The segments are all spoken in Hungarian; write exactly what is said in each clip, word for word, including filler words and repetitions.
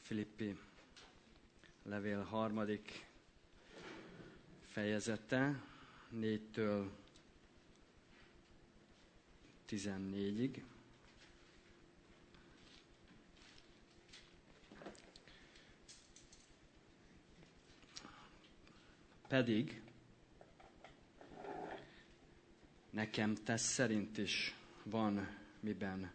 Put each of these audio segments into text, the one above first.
Filippi levél harmadik fejezete, négytől tizennégyig. Pedig nekem tesz szerint is van miben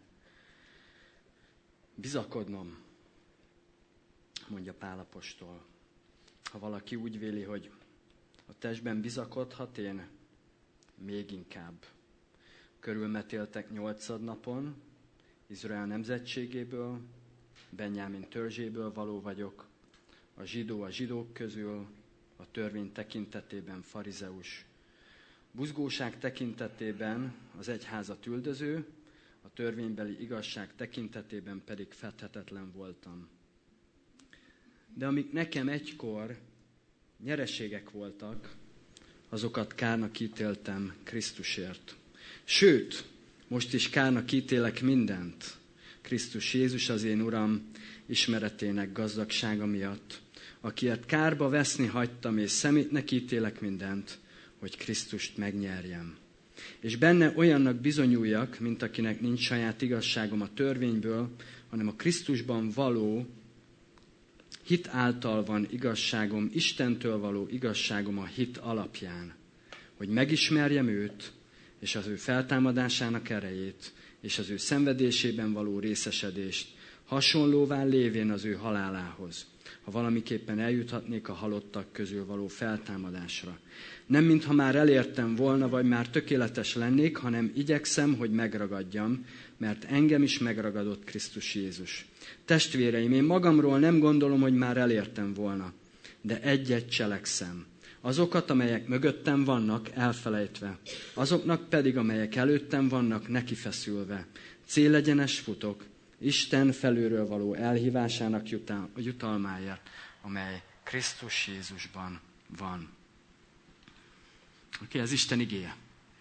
bizakodnom, mondja Pál apostol. Ha valaki úgy véli, hogy a testben bizakodhat, én még inkább. Körülmetéltek nyolcadnapon, Izrael nemzetségéből, Benjámin törzséből való vagyok, a zsidó a zsidók közül, a törvény tekintetében farizeus, buzgóság tekintetében az egyházat üldöző, a törvénybeli igazság tekintetében pedig fedhetetlen voltam. De amik nekem egykor nyereségek voltak, azokat kárnak ítéltem Krisztusért. Sőt, most is kárnak ítélek mindent, Krisztus Jézus az én Uram ismeretének gazdagsága miatt, akiért kárba veszni hagytam, és szemétnek ítélek mindent, hogy Krisztust megnyerjem. És benne olyannak bizonyuljak, mint akinek nincs saját igazságom a törvényből, hanem a Krisztusban való hit által van igazságom, Istentől való igazságom a hit alapján, hogy megismerjem őt, és az ő feltámadásának erejét, és az ő szenvedésében való részesedést, hasonlóvá lévén az ő halálához, ha valamiképpen eljuthatnék a halottak közül való feltámadásra. Nem mintha már elértem volna, vagy már tökéletes lennék, hanem igyekszem, hogy megragadjam, mert engem is megragadott Krisztus Jézus. Testvéreim, én magamról nem gondolom, hogy már elértem volna, de egyet cselekszem. Azokat, amelyek mögöttem vannak, elfelejtve, azoknak pedig, amelyek előttem vannak, nekifeszülve. Célegyenes futok, Isten felülről való elhívásának jutalmáért, amely Krisztus Jézusban van. Oké, okay, ez Isten igéje.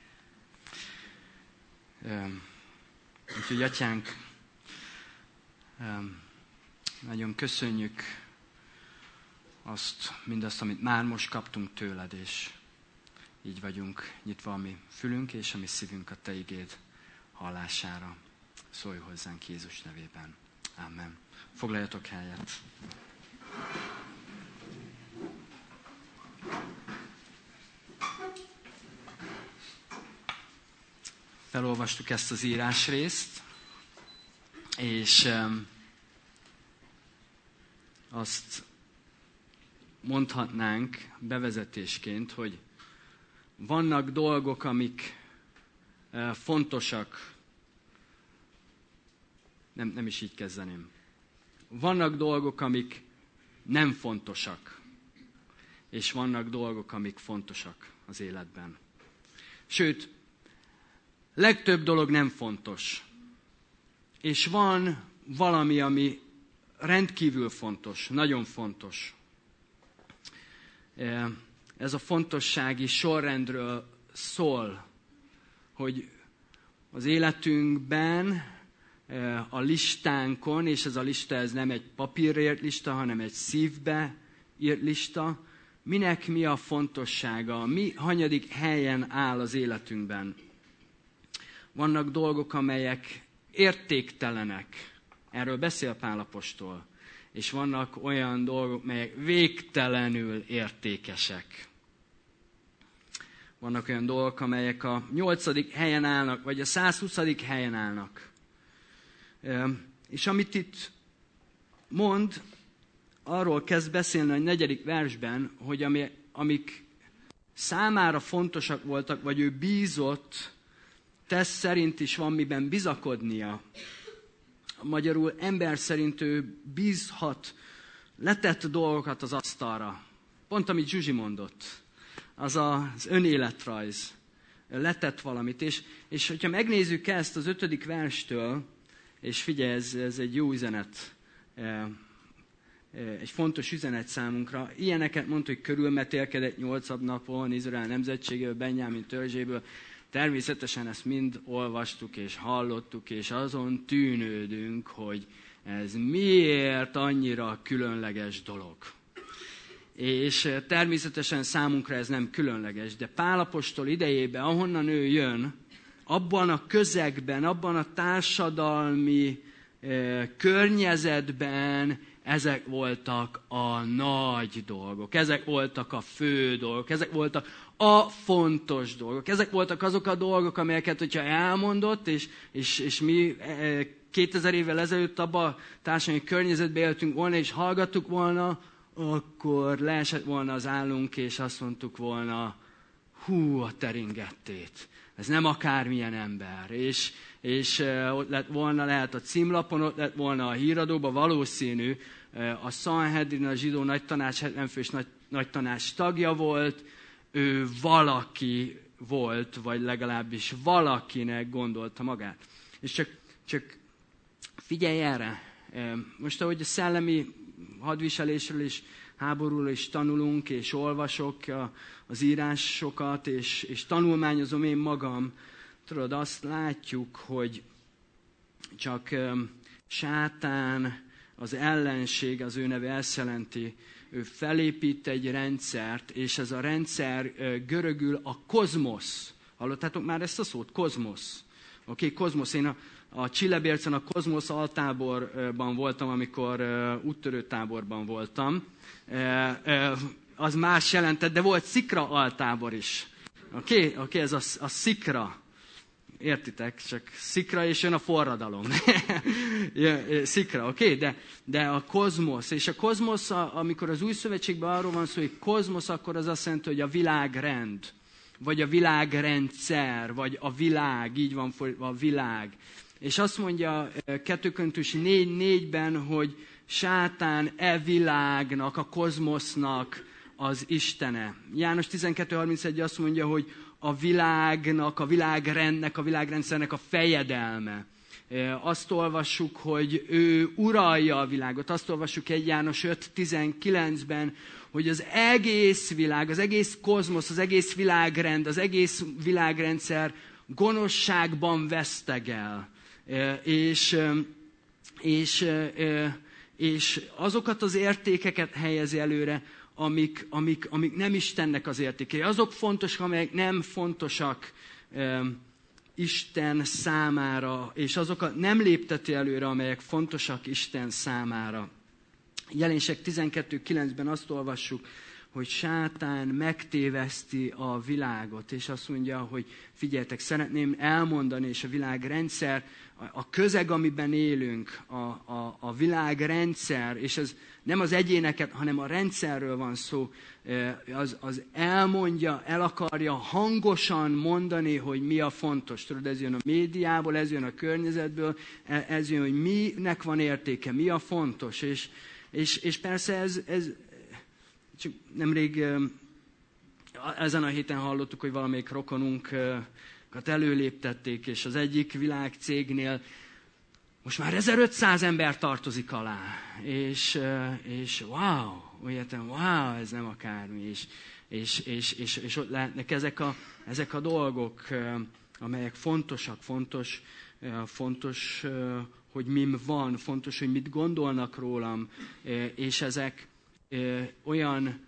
Úgyhogy, Atyánk, nagyon köszönjük azt, mindazt, amit már most kaptunk tőled, és így vagyunk nyitva a mi fülünk és a mi szívünk a te igéd hallására. Szólj hozzánk Jézus nevében. Amen. Foglaljatok helyet. Felolvastuk ezt az írásrészt, és um, azt mondhatnánk bevezetésként, hogy vannak dolgok, amik uh, fontosak. Nem, nem is így kezdeném. Vannak dolgok, amik nem fontosak, és vannak dolgok, amik fontosak az életben. Sőt, legtöbb dolog nem fontos. És van valami, ami rendkívül fontos, nagyon fontos. Ez a fontossági sorrendről szól, hogy az életünkben, a listánkon, és ez a lista ez nem egy papírra írt lista, hanem egy szívbe írt lista, minek mi a fontossága, mi hanyadik helyen áll az életünkben. Vannak dolgok, amelyek értéktelenek, erről beszél Pál apostol, és vannak olyan dolgok, melyek végtelenül értékesek. Vannak olyan dolgok, amelyek a nyolcadik helyen állnak, vagy a százhuszadik helyen állnak. És amit itt mond, arról kezd beszélni a negyedik versben, hogy ami, amik számára fontosak voltak, vagy ő bízott, tesz szerint is van miben bizakodnia. Magyarul ember szerint ő bízhat, letett dolgokat az asztalra. Pont amit Zsuzsi mondott, az az önéletrajz, letett valamit. És, és hogyha megnézzük ezt az ötödik verstől, és figyelj, ez, ez egy jó üzenet, egy fontos üzenet számunkra. Ilyeneket mondta, hogy körülmetélkedett nyolcad napon, Izrael nemzetségéből, Benjámin törzséből. Természetesen ezt mind olvastuk és hallottuk, és azon tűnődünk, hogy ez miért annyira különleges dolog. És természetesen számunkra ez nem különleges, de Pál apostol idejében, ahonnan ő jön, abban a közegben, abban a társadalmi eh, környezetben ezek voltak a nagy dolgok, ezek voltak a fő dolgok, ezek voltak a fontos dolgok. Ezek voltak azok a dolgok, amelyeket, hogyha elmondott, és, és, és mi kétezer évvel ezelőtt abban a társadalmi környezetben éltünk volna, és hallgattuk volna, akkor leesett volna az állunk, és azt mondtuk volna, hú, a teringettét. Ez nem akármilyen ember. És, és ott lett volna, lehet a címlapon, ott lett volna a híradóban, valószínű, a Sanhedrin, a zsidó nagytanács, hetven fős nagy, nagytanács tagja volt, ő valaki volt, vagy legalábbis valakinek gondolta magát. És csak, csak figyelj erre, most ahogy a szellemi hadviselésről és háborúról is tanulunk, és olvasok az írásokat, és, és tanulmányozom én magam, tudod, azt látjuk, hogy csak sátán, az ellenség, az ő neve ezt jelenti, ő felépít egy rendszert, és ez a rendszer görögül a kozmosz. Hallottátok már ezt a szót? Kozmosz. Oké, okay, kozmosz. Én a, a Csillebércen a kozmosz altáborban voltam, amikor uh, úttörő táborban voltam. Uh, uh, az más jelentett, de volt szikra altábor is. Oké, okay? okay, ez a, a szikra. Értitek? Csak szikra, és jön a forradalom. Szikra, oké? Okay? De, de a kozmosz. És a kozmosz, amikor az új szövetségben arról van szó, hogy kozmosz, akkor az azt jelenti, hogy a világrend, vagy a világrendszer, vagy a világ, így van fordítva, a világ. És azt mondja kettő Korintus négy négyben, hogy sátán e világnak, a kozmosznak az istene. János tizenkettő harmincegy azt mondja, hogy a világnak, a világrendnek, a világrendszernek a fejedelme. Azt olvassuk, hogy ő uralja a világot. Azt olvassuk egy János öt tizenkilencben, hogy az egész világ, az egész kozmosz, az egész világrend, az egész világrendszer gonoszságban vesztegel. És, és, és azokat az értékeket helyezi előre, Amik, amik, amik nem Istennek az értékei. Azok fontosak, amelyek nem fontosak e, Isten számára, és azokat nem lépteti előre, amelyek fontosak Isten számára. Jelenések tizenkettő kilencben azt olvassuk, hogy sátán megtéveszti a világot, és azt mondja, hogy figyeljetek, szeretném elmondani, és a világrendszer, a közeg, amiben élünk, a, a, a világrendszer, és ez nem az egyéneket, hanem a rendszerről van szó, az, az elmondja, el akarja hangosan mondani, hogy mi a fontos. Tudod, ez jön a médiából, ez jön a környezetből, ez jön, hogy minek van értéke, mi a fontos. És, és, és persze ez, ez csak nemrég ezen a héten hallottuk, hogy valamelyik rokonunkat előléptették, és az egyik világcégnél most már ezerötszáz ember tartozik alá. És, és wow, úgy értem, wow, ez nem akármi. És, és, és, és, és ott lehetnek ezek a, ezek a dolgok, amelyek fontosak, fontos, fontos, hogy mim van, fontos, hogy mit gondolnak rólam, és ezek olyan,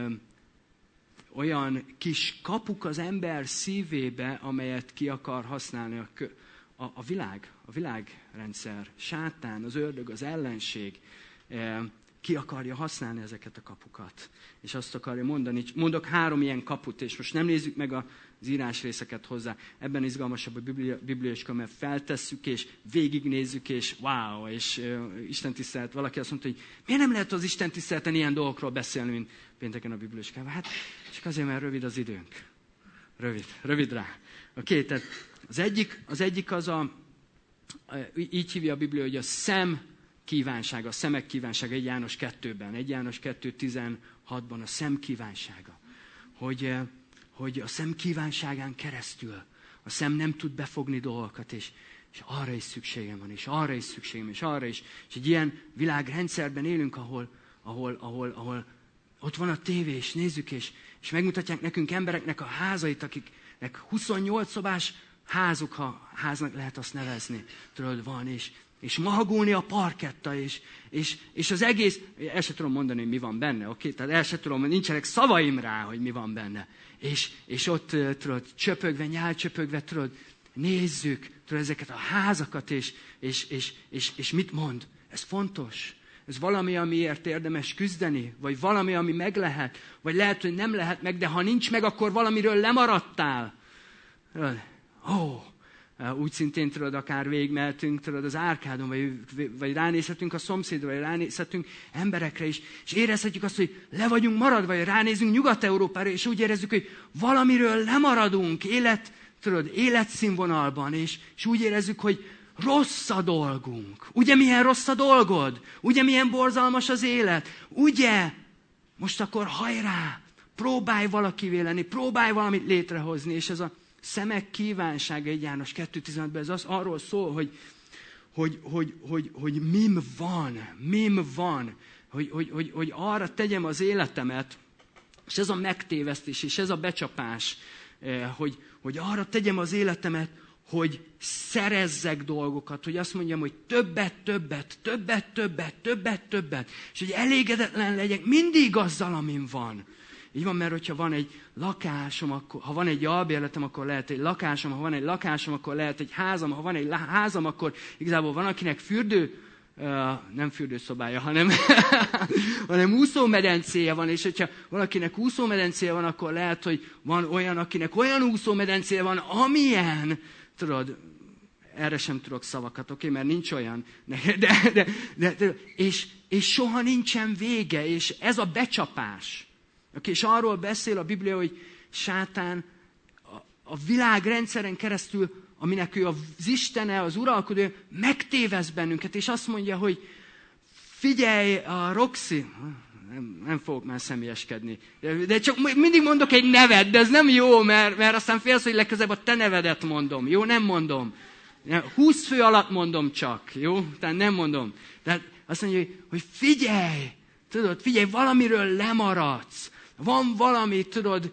olyan kis kapuk az ember szívébe, amelyet ki akar használni a, a, a világ, a világrendszer, sátán, az ördög, az ellenség, ki akarja használni ezeket a kapukat. És azt akarja mondani, mondok három ilyen kaput, és most nem nézzük meg az írásrészeket hozzá. Ebben izgalmasabb a biblia, bibliaiska, mert feltesszük, és végignézzük, és wow, és uh, Isten tisztelet. Valaki azt mondta, hogy miért nem lehet az Isten tiszteleten ilyen dolgokról beszélni, mint pénteken a bibliaiskában? Hát csak azért, mert rövid az időnk. Rövid, rövid rá. Oké, okay, tehát az egyik, az egyik az a, így hívja a Biblia, hogy a szem kívánsága, a szemek kívánsága, egy János kettőben, egy János kettő tizenhatban a szem kívánsága. Hogy, hogy a szem kívánságán keresztül a szem nem tud befogni dolgokat, és, és arra is szükségem van, és arra is szükségem, és arra is. És egy ilyen világrendszerben élünk, ahol, ahol, ahol, ahol ott van a tévé, és nézzük, és, és megmutatják nekünk embereknek a házait, akiknek huszonnyolc szobás házuk, ha háznak lehet azt nevezni, tudod, van, és és mahagónia a parketta, és, és, és az egész, el sem tudom mondani, hogy mi van benne, oké? Tehát el sem tudom, nincsenek szavaim rá, hogy mi van benne. És, és ott, tudod, csöpögve, nyálcsöpögve, tudod, nézzük, tudod, ezeket a házakat, és, és, és, és, és mit mond? Ez fontos. Ez valami, amiért érdemes küzdeni, vagy valami, ami meg lehet, vagy lehet, hogy nem lehet meg, de ha nincs meg, akkor valamiről lemaradtál. Ó, oh, úgy szintén tudod, akár végigmehetünk tudod, az árkádon, vagy, vagy ránézhetünk a szomszédra, vagy ránézhetünk emberekre is, és érezhetjük azt, hogy le vagyunk maradva, vagy ránézünk Nyugat-Európára, és úgy érezzük, hogy valamiről lemaradunk élet, tudod, életszínvonalban, és, és úgy érezzük, hogy rossz a dolgunk. Ugye milyen rossz a dolgod? Ugye milyen borzalmas az élet? Ugye? Most akkor hajrá! Próbálj valakivé lenni, próbálj valamit létrehozni, és ez a szemek kívánsága, egy János kettő tizenötben, ez az arról szól, hogy, hogy, hogy, hogy, hogy mim van, mim van, hogy, hogy, hogy, hogy arra tegyem az életemet, és ez a megtévesztés, és ez a becsapás, hogy, hogy arra tegyem az életemet, hogy szerezzek dolgokat, hogy azt mondjam, hogy többet, többet, többet, többet, többet, többet, és hogy elégedetlen legyek mindig azzal, amin van. Így van, mert hogyha van egy lakásom, akkor, ha van egy albérletem, akkor lehet egy lakásom, ha van egy lakásom, akkor lehet egy házam, ha van egy házam, akkor igazából van, akinek fürdő, uh, nem fürdőszobája, hanem, hanem úszómedencéje van, és hogyha valakinek úszómedencéje van, akkor lehet, hogy van olyan, akinek olyan úszómedencéje van, amilyen, tudod, erre sem tudok szavakat, oké, mert nincs olyan, de, de, de, de, de és, és soha nincsen vége, és ez a becsapás. Okay, és arról beszél a Biblia, hogy sátán a, a világrendszeren keresztül, aminek ő az Istene, az uralkodó, megtévesz bennünket, és azt mondja, hogy figyelj, a Roxy, nem, nem fogok már személyeskedni, de csak mindig mondok egy nevet, de ez nem jó, mert, mert aztán félsz, hogy legközelebb a te nevedet mondom. Jó, nem mondom. húsz fő alatt mondom csak, jó? Tehát nem mondom. Tehát azt mondja, hogy figyelj, tudod, figyelj, valamiről lemaradsz. Van valami, tudod,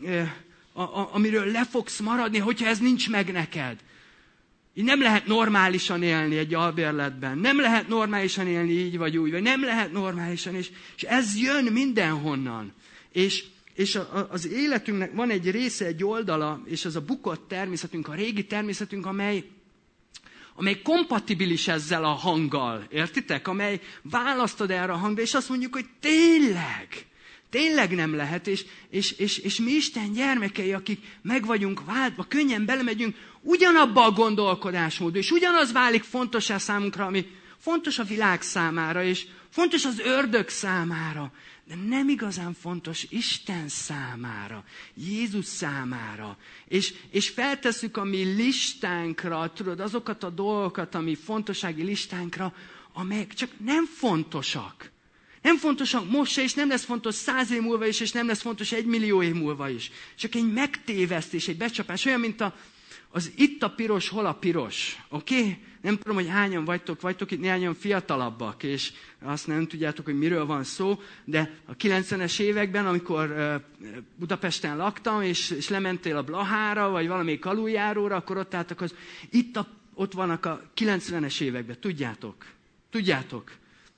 a, a, amiről le fogsz maradni, hogyha ez nincs meg neked. Így nem lehet normálisan élni egy albérletben. Nem lehet normálisan élni így vagy úgy, vagy nem lehet normálisan, és, és ez jön mindenhonnan. És, és a, a, az életünknek van egy része, egy oldala, és az a bukott természetünk, a régi természetünk, amely, amely kompatibilis ezzel a hanggal. Értitek? Amely választod erre a hangra, és azt mondjuk, hogy tényleg, tényleg nem lehet, és, és, és, és mi Isten gyermekei, akik meg vagyunk váltva, könnyen belemegyünk ugyanabba a gondolkodásmódba, és ugyanaz válik fontossá számunkra, ami fontos a világ számára, és fontos az ördög számára, de nem igazán fontos Isten számára, Jézus számára. És, és feltesszük a mi listánkra, tudod, azokat a dolgokat, ami fontossági listánkra, amelyek csak nem fontosak. Nem fontosak most se, és nem lesz fontos száz év múlva is, és nem lesz fontos egy millió év múlva is. Csak egy megtévesztés, egy becsapás, olyan, mint a, az itt a piros, hol a piros. Oké? Okay? Nem tudom, hogy hányan vagytok, vagytok itt néhányan fiatalabbak, és azt nem tudjátok, hogy miről van szó, de a kilencvenes években, amikor uh, Budapesten laktam, és, és lementél a Blahára, vagy valamelyik aluljáróra, akkor ott álltak az, itt a, ott vannak a kilencvenes években, tudjátok? Tudjátok?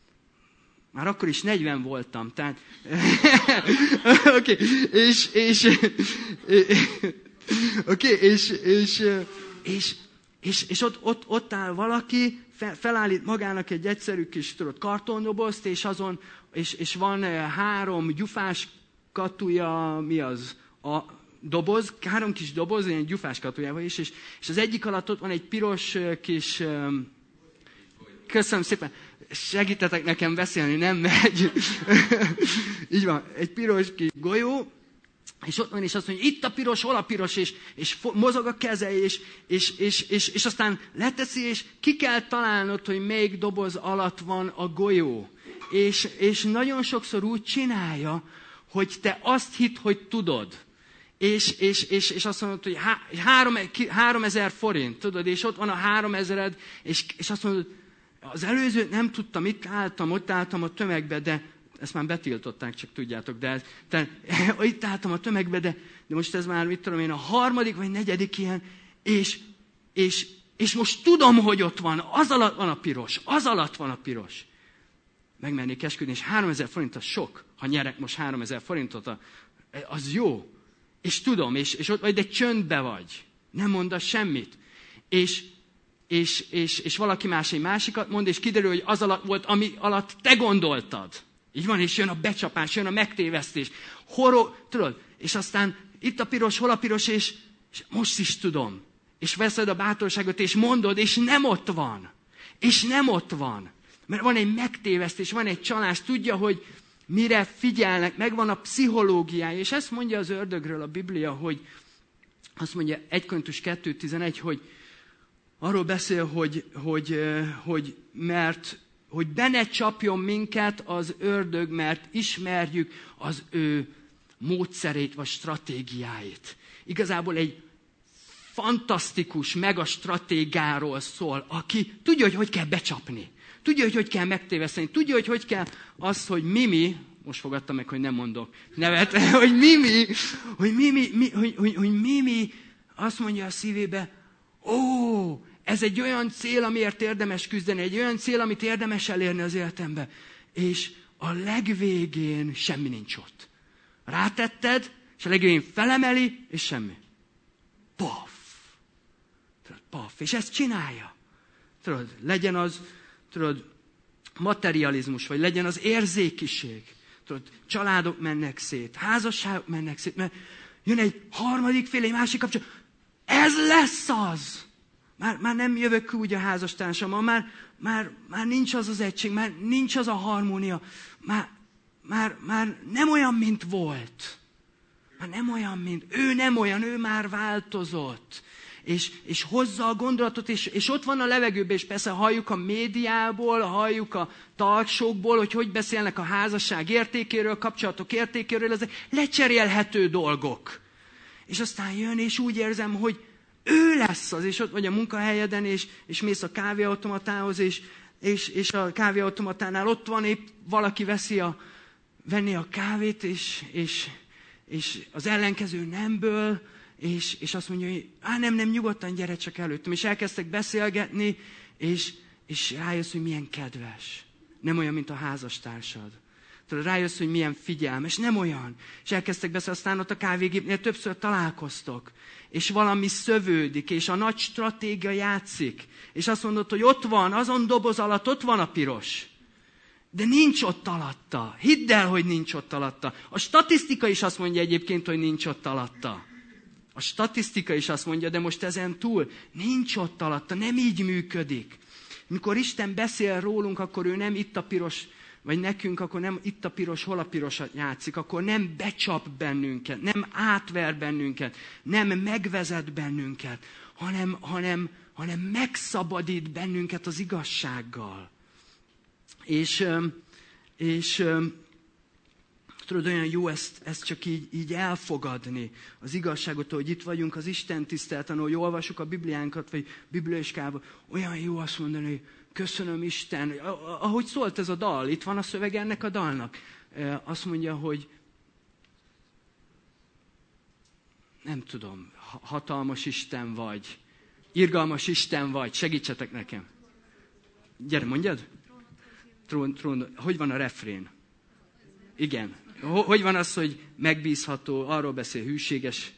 Már akkor is negyven voltam, tehát... Oké, okay. és... és Oké, okay. és, és, és, és, és ott, ott, ott áll valaki, fel, felállít magának egy egyszerű kis, tudod, kartondobozt, és azon, és, és van három gyufás katúja, mi az? A doboz, három kis doboz, ilyen gyufás katujával is, és, és az egyik alatt ott van egy piros kis... Köszönöm szépen. Segítetek nekem beszélni, nem megy. Így van, egy piros kis golyó, és ott van, és azt mondja, itt a piros, hol a piros, és, és mozog a keze, és, és, és, és, és aztán leteszi, és ki kell találnod, hogy melyik doboz alatt van a golyó. És, és nagyon sokszor úgy csinálja, hogy te azt hidd, hogy tudod. És, és, és, és azt mondod, hogy há, három, háromezer forint, tudod, és ott van a háromezered, és, és azt mondod, az előzőt nem tudtam, itt álltam, ott álltam a tömegbe, de ezt már betiltották, csak tudjátok, de ez, te, itt álltam a tömegbe, de, de most ez már, mit tudom én, a harmadik vagy negyedik ilyen, és, és, és most tudom, hogy ott van, az alatt van a piros, az alatt van a piros. Megmernék esküdni, és háromezer forint az sok. Ha nyerek most háromezer forintot, az jó. És tudom, és, és ott vagy, de csöndbe vagy. Nem mondasz semmit. És, és, és, és valaki más egy másikat mond, és kiderül, hogy az alatt volt, ami alatt te gondoltad. Így van, és jön a becsapás, jön a megtévesztés. Horror, tudod, és aztán itt a piros, hol a piros, és, és most is tudom. És veszed a bátorságot, és mondod, és nem ott van. És nem ott van. Mert van egy megtévesztés, van egy csalás, tudja, hogy mire figyelnek, megvan a pszichológiája. És ezt mondja az ördögről a Biblia, hogy azt mondja egy Korintus kettő tizenegy, hogy arról beszél, hogy, hogy, hogy, mert, hogy be ne csapjon minket az ördög, mert ismerjük az ő módszerét vagy stratégiáit. Igazából egy fantasztikus megastratégáról szól, aki tudja, hogy hogy kell becsapni. Tudja, hogy hogy kell megtéveszteni. Tudja, hogy hogy kell az, hogy Mimi, most fogadta meg, hogy nem mondok nevet, hogy Mimi, hogy Mimi, mi, hogy, hogy, hogy Mimi azt mondja a szívébe, ó, ez egy olyan cél, amiért érdemes küzdeni, egy olyan cél, amit érdemes elérni az életembe. És a legvégén semmi nincs ott. Rátetted, és a legvégén felemeli, és semmi. Paf! Tudod, paf. És ezt csinálja. Tudod, legyen az, tudod, materializmus, vagy legyen az érzékiség. Tudod, családok mennek szét, házasságok mennek szét, mert jön egy harmadik fél, egy másik kapcsolat. Ez lesz az! Már, már nem jövök úgy a házastársammal, már, már, már nincs az az egység, már nincs az a harmónia, már, már, már nem olyan, mint volt. Már nem olyan, mint... Ő nem olyan, ő már változott. És, és hozza a gondolatot, és, és ott van a levegőben, és persze halljuk a médiából, halljuk a talkshowkból, hogy hogy beszélnek a házasság értékéről, a kapcsolatok értékéről, ezek lecserélhető dolgok. És aztán jön, és úgy érzem, hogy ő lesz az, és ott vagy a munkahelyeden, és, és mész a kávéautomatához, és, és, és a kávéautomatánál ott van, épp valaki veszi a, venni a kávét, és, és, és az ellenkező nemből, és, és azt mondja, hogy á, nem, nem, nyugodtan gyere csak előttem. És elkezdtek beszélgetni, és, és rájössz, hogy milyen kedves. Nem olyan, mint a házastársad. Tudod, rájössz, hogy milyen figyelmes, nem olyan. És elkezdtek beszélni, aztán ott a kávégépnél többször találkoztok. És valami szövődik, és a nagy stratégia játszik. És azt mondod, hogy ott van, azon doboz alatt ott van a piros. De nincs ott alatta. Hidd el, hogy nincs ott alatta. A statisztika is azt mondja egyébként, hogy nincs ott alatta. A statisztika is azt mondja, de most ezen túl nincs ott alatta, nem így működik. Mikor Isten beszél rólunk, akkor ő nem itt a piros, vagy nekünk, akkor nem itt a piros, hol a pirosat játszik, akkor nem becsap bennünket, nem átver bennünket, nem megvezet bennünket, hanem, hanem, hanem megszabadít bennünket az igazsággal. És, és tudod, olyan jó ezt, ezt csak így, így elfogadni, az igazságot, hogy itt vagyunk az Isten tiszteleten, hogy olvasjuk a Bibliánkat, vagy bibliaiskában, olyan jó azt mondani, hogy köszönöm Isten. Ahogy szólt ez a dal, itt van a szöveg ennek a dalnak. Azt mondja, hogy nem tudom, hatalmas Isten vagy, irgalmas Isten vagy, segítsetek nekem. Gyere, mondjad? Trón, trón, hogy van a refrén? Igen. Hogy van az, hogy megbízható, arról beszél, hűséges?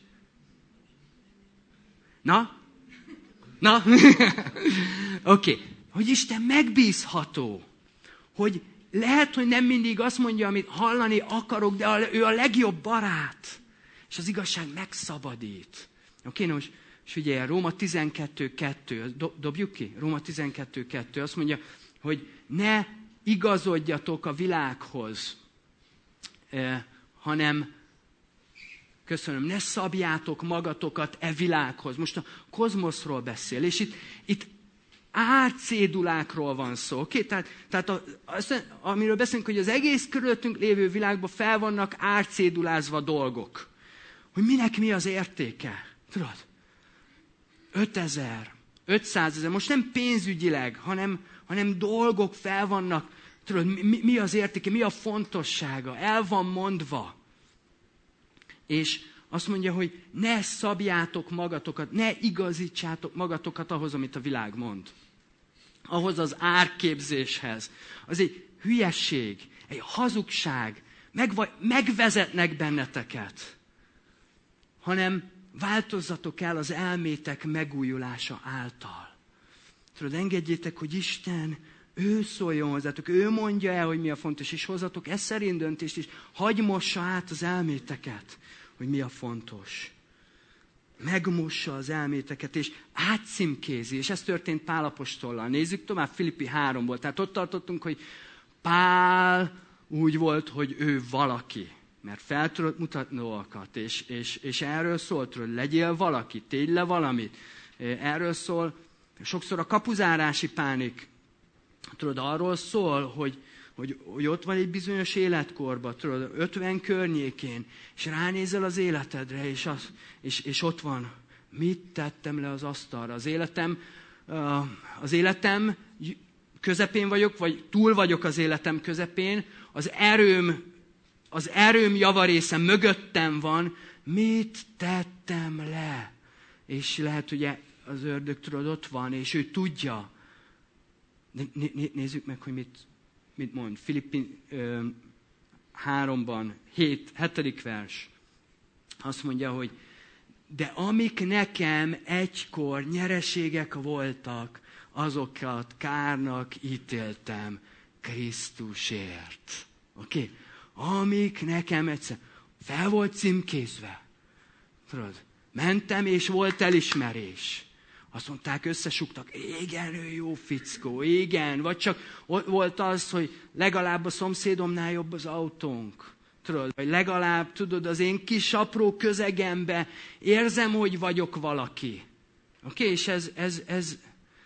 Na? Na? Oké. Okay. Hogy Isten megbízható. Hogy lehet, hogy nem mindig azt mondja, amit hallani akarok, de ő a legjobb barát. És az igazság megszabadít. Oké, okay, most figyelj, Róma tizenkettő kettő, dobjuk ki? Róma tizenkettő kettő azt mondja, hogy ne igazodjatok a világhoz, eh, hanem, köszönöm, ne szabjátok magatokat e világhoz. Most a kozmoszról beszél, és itt, itt árcédulákról van szó. Okay? Tehát, tehát a, azt, amiről beszélünk, hogy az egész körülöttünk lévő világban fel vannak árcédulázva dolgok. Hogy minek mi az értéke. Tudod? ötezer, ötszázezer, most nem pénzügyileg, hanem, hanem dolgok fel vannak. Tudod, mi, mi az értéke, mi a fontossága, el van mondva. És Azt mondja, hogy ne szabjátok magatokat, ne igazítsátok magatokat ahhoz, amit a világ mond. Ahhoz az árképzéshez. Az egy hülyesség, egy hazugság. Megva- megvezetnek benneteket. Hanem változzatok el az elmétek megújulása által. Tudod, engedjétek, hogy Isten, ő szóljon hozzátok, ő mondja el, hogy mi a fontos, és hozzatok ez szerint döntést, és hagy mossa át az elméteket, hogy mi a fontos. Megmossa az elméteket, és átcímkézi, és ez történt Pál apostollal. Nézzük tovább, Filippi háromból. Tehát ott tartottunk, hogy Pál úgy volt, hogy ő valaki, mert fel tudott mutatni dolgokat, és, és, és erről szólt, hogy legyél valaki, tégy le valamit. Erről szól, sokszor a kapuzárási pánik, tudod, arról szól, hogy, hogy, hogy ott van egy bizonyos életkorban, tudod, ötven környékén, és ránézel az életedre, és, az, és, és ott van, mit tettem le az asztalra. Az életem, az életem közepén vagyok, vagy túl vagyok az életem közepén, az erőm, az erőm javarésze mögöttem van, mit tettem le? És lehet, hogy az ördög, tudod, ott van, és ő tudja. Nézzük meg, hogy mit, mit mond. Filippi háromban, hét, hetedik vers. Azt mondja, hogy de amik nekem egykor nyereségek voltak, azokat kárnak ítéltem Krisztusért. Oké? Okay? Amik nekem egyszer fel volt címkézve. Tudod, mentem és volt elismerés. Azt mondták, összesugtak, igen, ő jó fickó, igen. Vagy csak volt az, hogy legalább a szomszédomnál jobb az autónk. Tudod, vagy legalább, tudod, az én kis apró közegembe érzem, hogy vagyok valaki. Oké, okay? És ez, ez, ez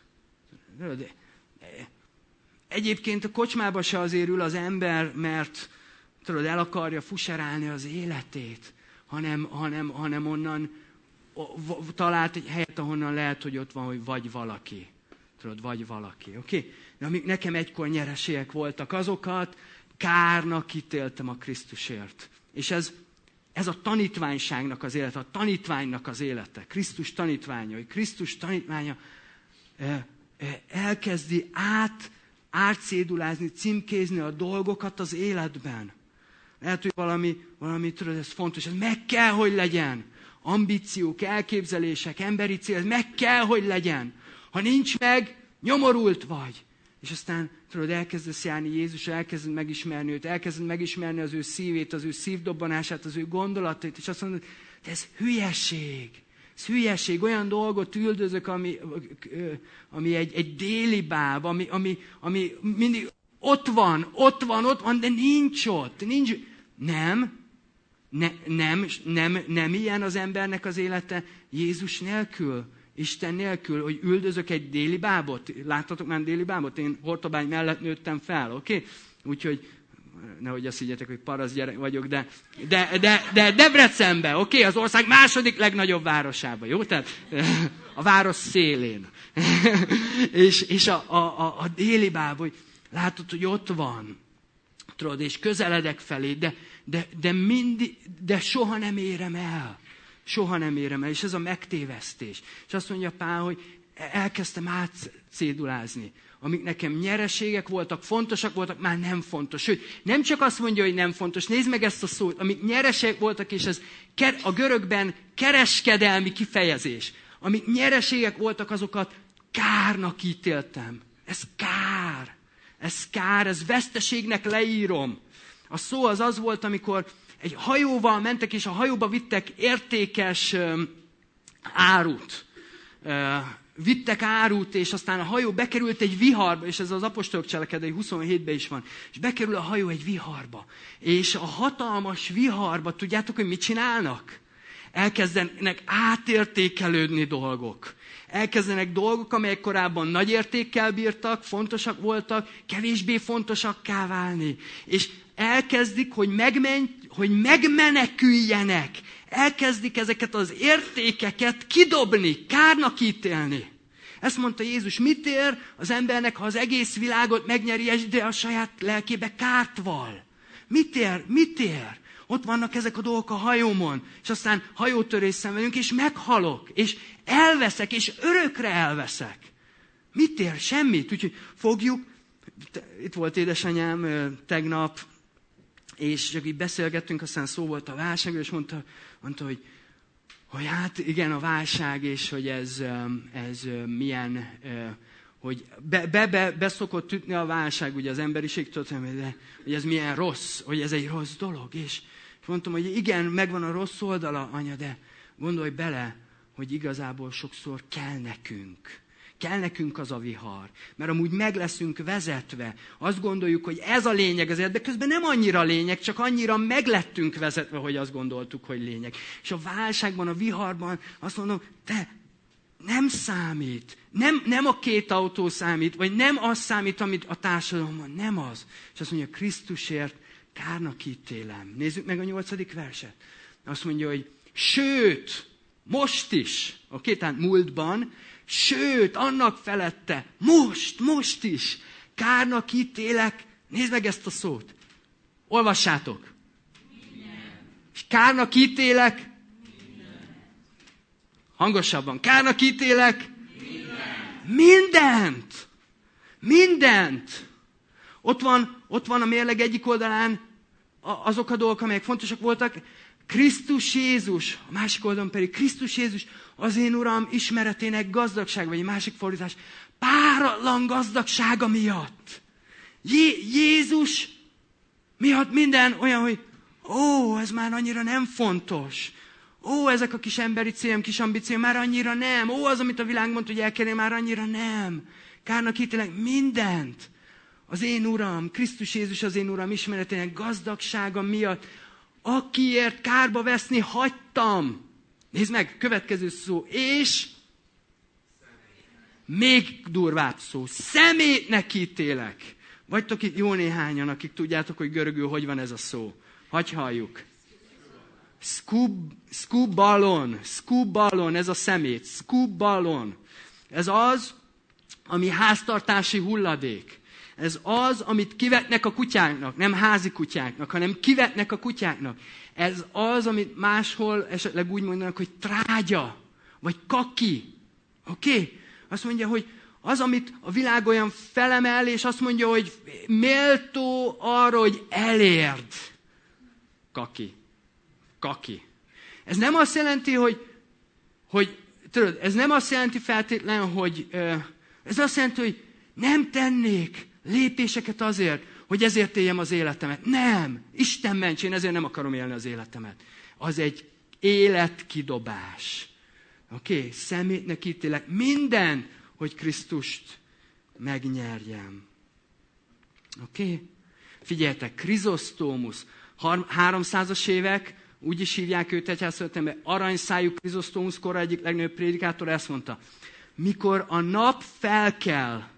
tudod, egyébként a kocsmába se azért ül az ember, mert tudod, el akarja fuserálni az életét, hanem, hanem, hanem onnan talált egy helyet, ahonnan lehet, hogy ott van, hogy vagy valaki. Tudod, vagy valaki. Oké? Okay? De amik nekem egykor nyereségek voltak, azokat kárnak ítéltem a Krisztusért. És ez, ez a tanítványságnak az élete, a tanítványnak az élete. Krisztus tanítványa, hogy Krisztus tanítványa eh, eh, elkezdi át, átcédulázni, címkézni a dolgokat az életben. Lehet, hogy valami, valami, tudod, ez fontos, ez meg kell, hogy legyen. Ambíciók, elképzelések, emberi cél, ez meg kell, hogy legyen. Ha nincs meg, nyomorult vagy. És aztán, tudod, elkezdesz járni Jézusra, elkezded megismerni őt, elkezded megismerni az ő szívét, az ő szívdobbanását, az ő gondolatait, és azt mondod, de ez hülyeség. Ez hülyeség, olyan dolgot üldözök, ami, ami egy, egy déli báb, ami, ami, ami mindig ott van, ott van, ott van, de nincs ott. Nincs. Nem, ne, nem, nem, nem ilyen az embernek az élete Jézus nélkül, Isten nélkül, hogy üldözök egy déli bábot. Láttatok már déli bábot? Én Hortobágy mellett nőttem fel, oké? Okay? Úgyhogy, nehogy azt higgyetek, hogy parasz gyerek vagyok, de, de, de, de Debrecenben, oké? Okay? Az ország második legnagyobb városában, jó? Tehát a város szélén. és és a, a, a, a déli báb, hogy látod, hogy ott van, tudod, és közeledek felé, de, de, de, mindig, de soha nem érem el. Soha nem érem el, és ez a megtévesztés. És azt mondja Pál, hogy elkezdtem átcédulázni. Amik nekem nyereségek voltak, fontosak voltak, már nem fontos. Sőt, nem csak azt mondja, hogy nem fontos, nézd meg ezt a szót, amik nyereségek voltak, és ez a görögben kereskedelmi kifejezés. Amik nyereségek voltak, azokat kárnak ítéltem. Ez kár. Ez kár, ez veszteségnek leírom. A szó az az volt, amikor egy hajóval mentek, és a hajóba vittek értékes uh, árut. Uh, vittek árut, és aztán a hajó bekerült egy viharba, és ez az apostolok cselekedei huszonhétben is van, és bekerül a hajó egy viharba. És a hatalmas viharba, tudjátok, hogy mit csinálnak? Elkezdenek átértékelődni dolgok. Elkezdenek dolgok, amelyek korábban nagy értékkel bírtak, fontosak voltak, kevésbé fontosakká válni. És elkezdik, hogy, megmen, hogy megmeneküljenek. Elkezdik ezeket az értékeket kidobni, kárnak ítélni. Ezt mondta Jézus, mit ér az embernek, ha az egész világot megnyeri, de a saját lelkébe kárt val? Mit ér? Mit ér? ott vannak ezek a dolgok a hajómon, és aztán hajótörést szenvedünk, és meghalok, és elveszek, és örökre elveszek. Mit ér? Semmit. Úgyhogy fogjuk, itt volt édesanyám tegnap, és csak így beszélgettünk, aztán szó volt a válságról, és mondta, mondta hogy, hogy hát igen, a válság, és hogy ez, ez milyen, hogy be, be, be, be szokott ütni a válság, ugye az emberiség történelmében, hogy ez milyen rossz, hogy ez egy rossz dolog. És, és mondtam, hogy igen, megvan a rossz oldala, anya, de gondolj bele, hogy igazából sokszor kell nekünk. Kell nekünk az a vihar, mert amúgy meg leszünk vezetve. Azt gondoljuk, hogy ez a lényeg az életben, közben nem annyira lényeg, csak annyira meg lettünk vezetve, hogy azt gondoltuk, hogy lényeg. És a válságban, a viharban azt mondom, te nem számít. Nem, nem a két autó számít, vagy nem az számít, amit a társadalomban, nem az. És azt mondja, Krisztusért kárnak ítélem. Nézzük meg a nyolcadik verset. Azt mondja, hogy sőt, most is, oké, tehát múltban, sőt, annak felette, most, most is, kárnak ítélek, nézd meg ezt a szót, olvassátok. Minden. És kárnak ítélek, minden. Hangosabban, kárnak ítélek, minden. mindent, mindent. Ott van, ott van a mérleg egyik oldalán azok a dolgok, amelyek fontosak voltak, Krisztus Jézus, a másik oldalon pedig Krisztus Jézus, az én Uram ismeretének gazdagság, vagy egy másik fordítás, páratlan gazdagsága miatt. Jé- Jézus miatt minden olyan, hogy ó, ez már annyira nem fontos. Ó, ezek a kis emberi célom, kis ambícióm már annyira nem. Ó, az, amit a világ mondta, hogy elkerül, már annyira nem. Kárnak ítélek mindent. Az én Uram, Krisztus Jézus az én Uram ismeretének gazdagsága miatt, akiért kárba veszni hagytam. Nézd meg, következő szó. És még durvább szó. Szemétnek ítélek. Vagytok itt jó néhányan, akik tudjátok, hogy görögül hogy van ez a szó. Hagy halljuk. Skub, skubalon. Skubalon, ez a szemét. Skubalon. Ez az, ami háztartási hulladék. Ez az, amit kivetnek a kutyáknak, nem házi kutyáknak, hanem kivetnek a kutyáknak. Ez az, amit máshol esetleg úgy mondanak, hogy trágya, vagy kaki. Oké? Okay? Azt mondja, hogy az, amit a világ olyan felemel, és azt mondja, hogy méltó arra, hogy elérd. Kaki. Kaki. Ez nem azt jelenti, hogy, hogy tudod, ez nem azt jelenti feltétlen, hogy ez azt jelenti, hogy nem tennék lépéseket azért, hogy ezért éljem az életemet. Nem! Isten ments, én ezért nem akarom élni az életemet. Az egy életkidobás. Oké? Okay? Szemétnek ítélek minden, hogy Krisztust megnyerjem. Oké? Okay? Figyeljetek, Krizosztómusz, háromszázas évek, úgy is hívják őt egyháztörténelemben, aranyszájú Krizosztómusz, kora egyik legnagyobb prédikátor ezt mondta, mikor a nap felkel,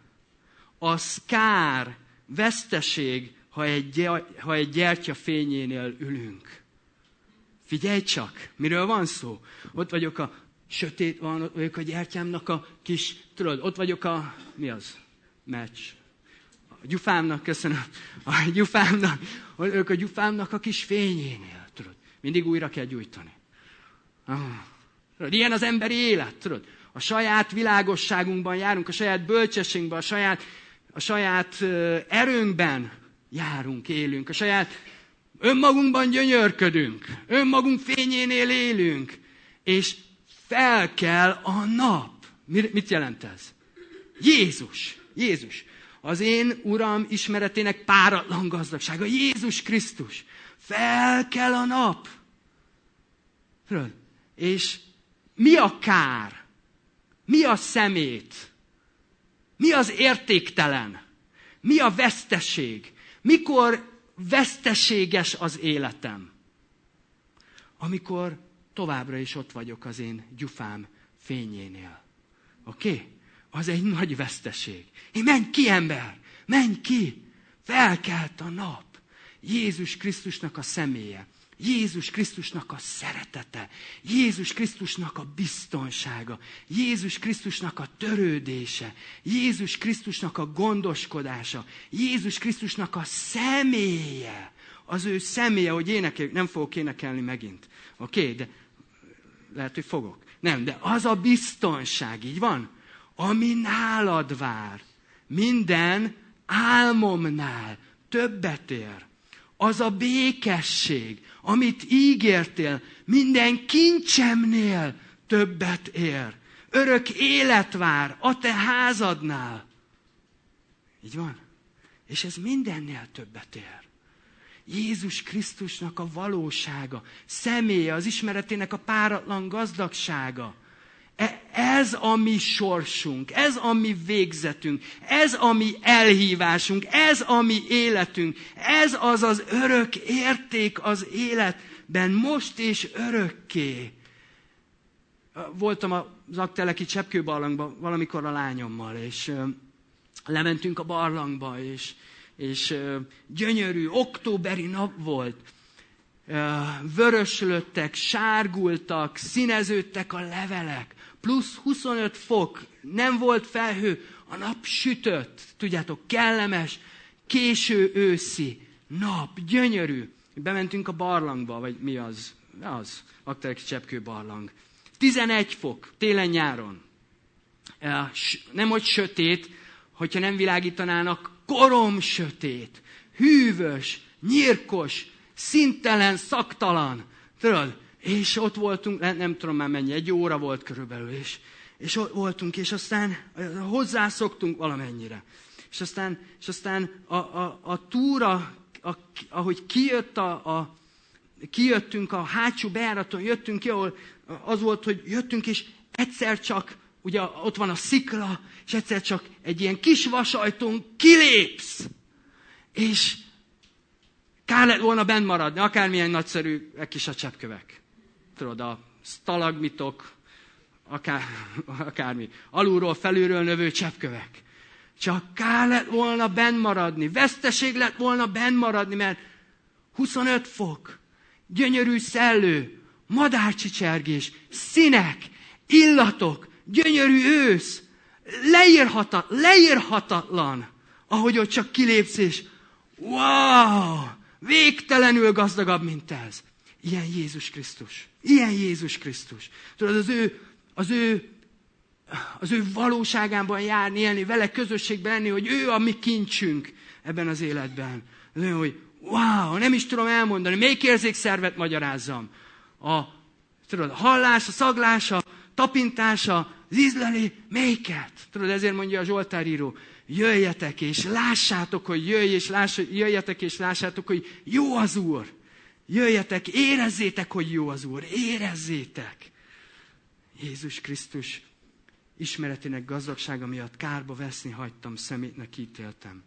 az kár, veszteség, ha egy, ha egy gyertya fényénél ülünk. Figyelj csak, miről van szó? Ott vagyok a sötét van, ott vagyok a gyertyámnak a kis, tudod, ott vagyok a, mi az? Meccs. A gyufámnak, köszönöm. A gyufámnak, ott vagyok a gyufámnak a kis fényénél, tudod. Mindig újra kell gyújtani. Ah, tudod, ilyen az emberi élet, tudod. A saját világosságunkban járunk, a saját bölcsességünkben, a saját, a saját erőnkben járunk, élünk, a saját önmagunkban gyönyörködünk, önmagunk fényénél élünk, és fel kell a nap. Mit jelent ez? Jézus, Jézus. Az én Uram ismeretének páratlan gazdagsága, Jézus Krisztus. Fel kell a nap. És mi a kár? Mi a szemét? Mi az értéktelen? Mi a veszteség? Mikor veszteséges az életem? Amikor továbbra is ott vagyok az én gyufám fényénél. Oké? Okay? Az egy nagy veszteség. Én menj ki, ember! Menj ki! Felkelt a nap. Jézus Krisztusnak a személye. Jézus Krisztusnak a szeretete, Jézus Krisztusnak a biztonsága, Jézus Krisztusnak a törődése, Jézus Krisztusnak a gondoskodása, Jézus Krisztusnak a személye, az ő személye, hogy énekeljük. Nem fogok énekelni megint. Oké, okay, de lehet, hogy fogok. Nem, de az a biztonság, így van, ami nálad vár, minden álmomnál többet ér. Az a békesség, amit ígértél, minden kincsemnél többet ér. Örök élet vár a te házadnál. Így van? És ez mindennél többet ér. Jézus Krisztusnak a valósága, személye, az ismeretének a páratlan gazdagsága. Ez a mi sorsunk, ez a mi végzetünk, ez a mi elhívásunk, ez a mi életünk, ez az az örök érték az életben, most és örökké. Voltam az Akteleki cseppkőbarlangban valamikor a lányommal, és lementünk a barlangba, és, és gyönyörű, októberi nap volt. Vöröslöttek, sárgultak, színeződtek a levelek. Plusz huszonöt fok, nem volt felhő, a nap sütött. Tudjátok, kellemes, késő őszi nap, gyönyörű. Bementünk a barlangba, vagy mi az? Az, Akteleki cseppkőbarlang. tizenegy fok, télen-nyáron. Nem hogy sötét, hogyha nem világítanának, korom sötét, hűvös, nyírkos, szintelen, szaktalan. Tudod? És ott voltunk, nem, nem tudom már mennyi, egy óra volt körülbelül, és, és ott voltunk, és aztán hozzászoktunk valamennyire. És aztán, és aztán a, a, a túra, a, ahogy kijött a, a, kijöttünk a hátsó bejáraton, jöttünk ki, ahol az volt, hogy jöttünk, és egyszer csak, ugye ott van a szikla, és egyszer csak egy ilyen kis vasajtón kilépsz, és kár lett volna benn maradni, akármilyen nagyszerűek is a cseppkövek. Tudod, a stalagmitok, akár, akármi, alulról, felülről növő cseppkövek. Csak kár lett volna benn maradni, veszteség lett volna benn maradni, mert huszonöt fok, gyönyörű szellő, madárcsicsergés, színek, illatok, gyönyörű ősz, leírhatat, leírhatatlan, ahogy ott csak kilépsz, és wow, végtelenül gazdagabb, mint ez. Ilyen Jézus Krisztus. Ilyen Jézus Krisztus. Tudod, az ő, az ő, az ő valóságában járni, élni, vele közösségben lenni, hogy ő a mi kincsünk ebben az életben. Az olyan, hogy wow, nem is tudom elmondani, melyik érzékszervet magyarázzam. A, tudod, a hallás, a szaglás, a tapintása, az ízlelé, melyiket? Tudod, ezért mondja a Zsoltáríró, jöjjetek és lássátok, hogy jöjj, és láss, jöjjetek és lássátok, hogy jó az Úr. Jöjjetek, érezzétek, hogy jó az Úr. Érezzétek. Jézus Krisztus ismeretének gazdagsága miatt kárba veszni hagytam, szemétnek ítéltem.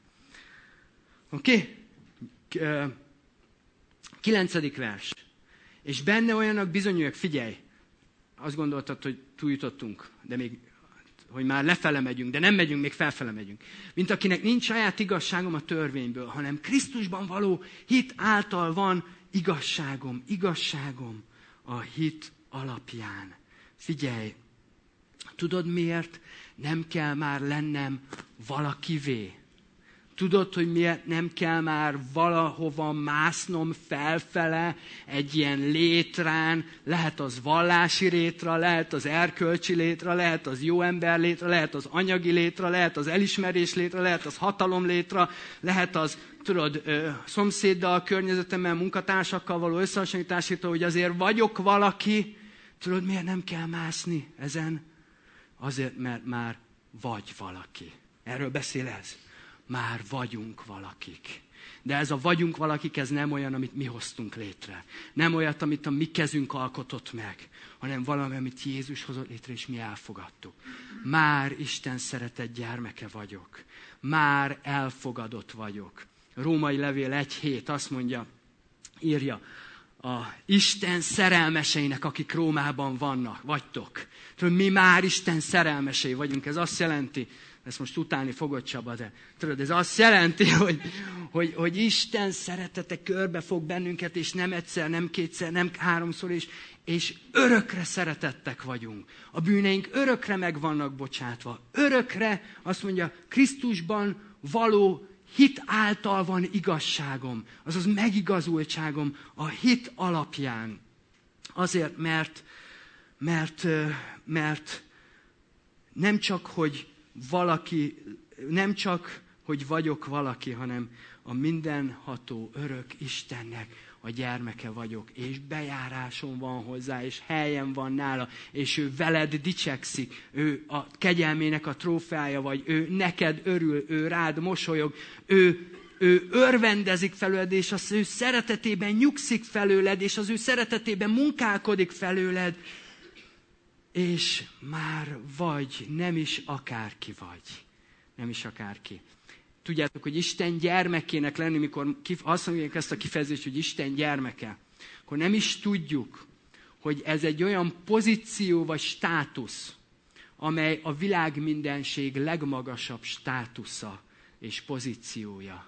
Oké? Okay? Kilencedik vers. És benne olyanok bizonyulják, figyelj, azt gondoltad, hogy túljutottunk, de még, hogy már lefele megyünk, de nem megyünk, még felfele megyünk. Mint akinek nincs saját igazságom a törvényből, hanem Krisztusban való hit által van igazságom, igazságom a hit alapján. Figyelj, tudod miért nem kell már lennem valakivé? Tudod, hogy miért nem kell már valahova másznom felfele egy ilyen létrán, lehet az vallási létra, lehet az erkölcsi létra, lehet az jó ember létra, lehet az anyagi létra, lehet az elismerés létra, lehet az hatalom létra, lehet az, tudod, szomszéddal, környezetemmel, munkatársakkal való összehasonlítás létra, hogy azért vagyok valaki. Tudod, miért nem kell mászni ezen? Azért, mert már vagy valaki. Erről beszél ez. Már vagyunk valakik. De ez a vagyunk valakik, ez nem olyan, amit mi hoztunk létre. Nem olyat, amit a mi kezünk alkotott meg, hanem valami, amit Jézus hozott létre, és mi elfogadtuk. Már Isten szeretett gyermeke vagyok. Már elfogadott vagyok. A Római levél egy hét azt mondja, írja, a Isten szerelmeseinek, akik Rómában vannak, vagytok. Tudod, mi már Isten szerelmesei vagyunk. Ez azt jelenti, ezt most utálni fogod, Csaba, de tudod, ez azt jelenti, hogy, hogy, hogy Isten szeretete körbe fog bennünket, és nem egyszer, nem kétszer, nem háromszor, és, és örökre szeretettek vagyunk. A bűneink örökre meg vannak bocsátva. Örökre, azt mondja, Krisztusban való hit által van igazságom, azaz megigazultságom a hit alapján. Azért, mert, mert, mert nem csak, hogy valaki, nem csak, hogy vagyok valaki, hanem a mindenható örök Istennek a gyermeke vagyok, és bejárásom van hozzá, és helyem van nála, és ő veled dicsekszik, ő a kegyelmének a trófeája vagy, ő neked örül, ő rád mosolyog, ő, ő örvendezik felőled, és az ő szeretetében nyugszik felőled, és az ő szeretetében munkálkodik felőled, és már vagy, nem is akárki vagy. Nem is akárki. Tudjátok, hogy Isten gyermekének lenni, mikor használjuk ezt a kifejezést, hogy Isten gyermeke, akkor nem is tudjuk, hogy ez egy olyan pozíció vagy státusz, amely a világ mindenség legmagasabb státusza és pozíciója.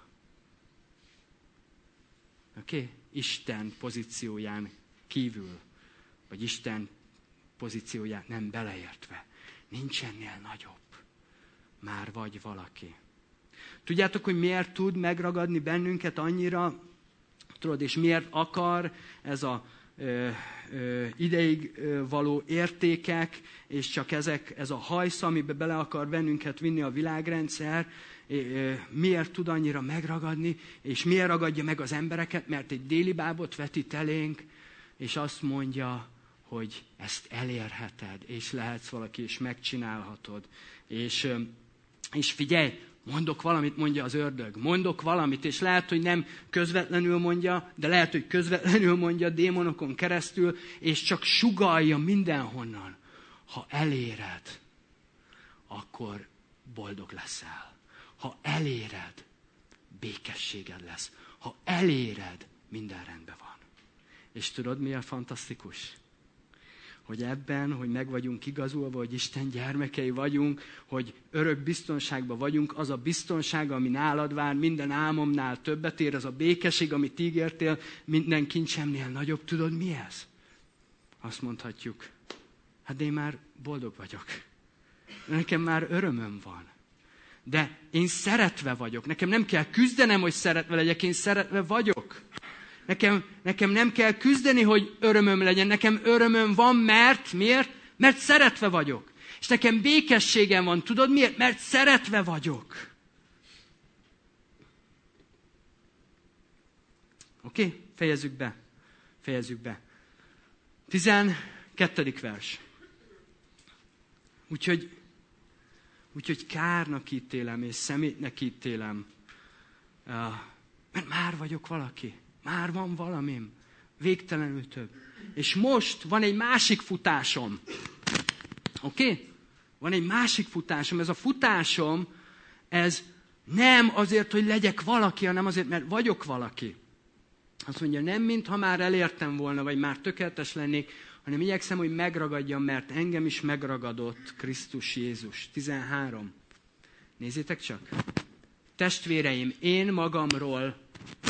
Oké? Okay? Isten pozícióján kívül, vagy Isten pozícióját nem beleértve. Nincs ennél nagyobb. Már vagy valaki. Tudjátok, hogy miért tud megragadni bennünket annyira, tudod, és miért akar ez a ö, ö, ideig ö, való értékek, és csak ezek, ez a hajsza, amibe bele akar bennünket vinni a világrendszer, ö, ö, miért tud annyira megragadni, és miért ragadja meg az embereket, mert egy déli bábot vetít elénk, és azt mondja, hogy ezt elérheted, és lehetsz valaki, és megcsinálhatod. És, ö, és figyelj, mondok valamit, mondja az ördög. Mondok valamit, és lehet, hogy nem közvetlenül mondja, de lehet, hogy közvetlenül mondja démonokon keresztül, és csak sugallja mindenhonnan. Ha eléred, akkor boldog leszel. Ha eléred, békességed lesz. Ha eléred, minden rendben van. És tudod, mi a fantasztikus? Hogy ebben, hogy meg vagyunk igazulva, hogy Isten gyermekei vagyunk, hogy örök biztonságban vagyunk, az a biztonság, ami nálad vár, minden álmomnál többet ér, az a békesség, amit ígértél, minden kincsemnél nagyobb. Tudod, mi ez? Azt mondhatjuk, hát én már boldog vagyok. Nekem már örömöm van. De én szeretve vagyok. Nekem nem kell küzdenem, hogy szeretve legyek, én szeretve vagyok. Nekem, nekem nem kell küzdeni, hogy örömöm legyen. Nekem örömöm van, mert miért? Mert szeretve vagyok. És nekem békességem van. Tudod miért? Mert szeretve vagyok. Oké? Okay? Fejezzük be. Fejezzük be. Tizenkettedik vers. Úgyhogy, úgyhogy kárnak ítélem, és szemétnek ítélem. Uh, mert már vagyok valaki. Már van valamim. Végtelenül több. És most van egy másik futásom. Oké? Okay? Van egy másik futásom. Ez a futásom, ez nem azért, hogy legyek valaki, hanem azért, mert vagyok valaki. Azt mondja, nem mintha már elértem volna, vagy már tökéletes lennék, hanem igyekszem, hogy megragadjam, mert engem is megragadott Krisztus Jézus. tizenhárom. Nézzétek csak. Testvéreim, én magamról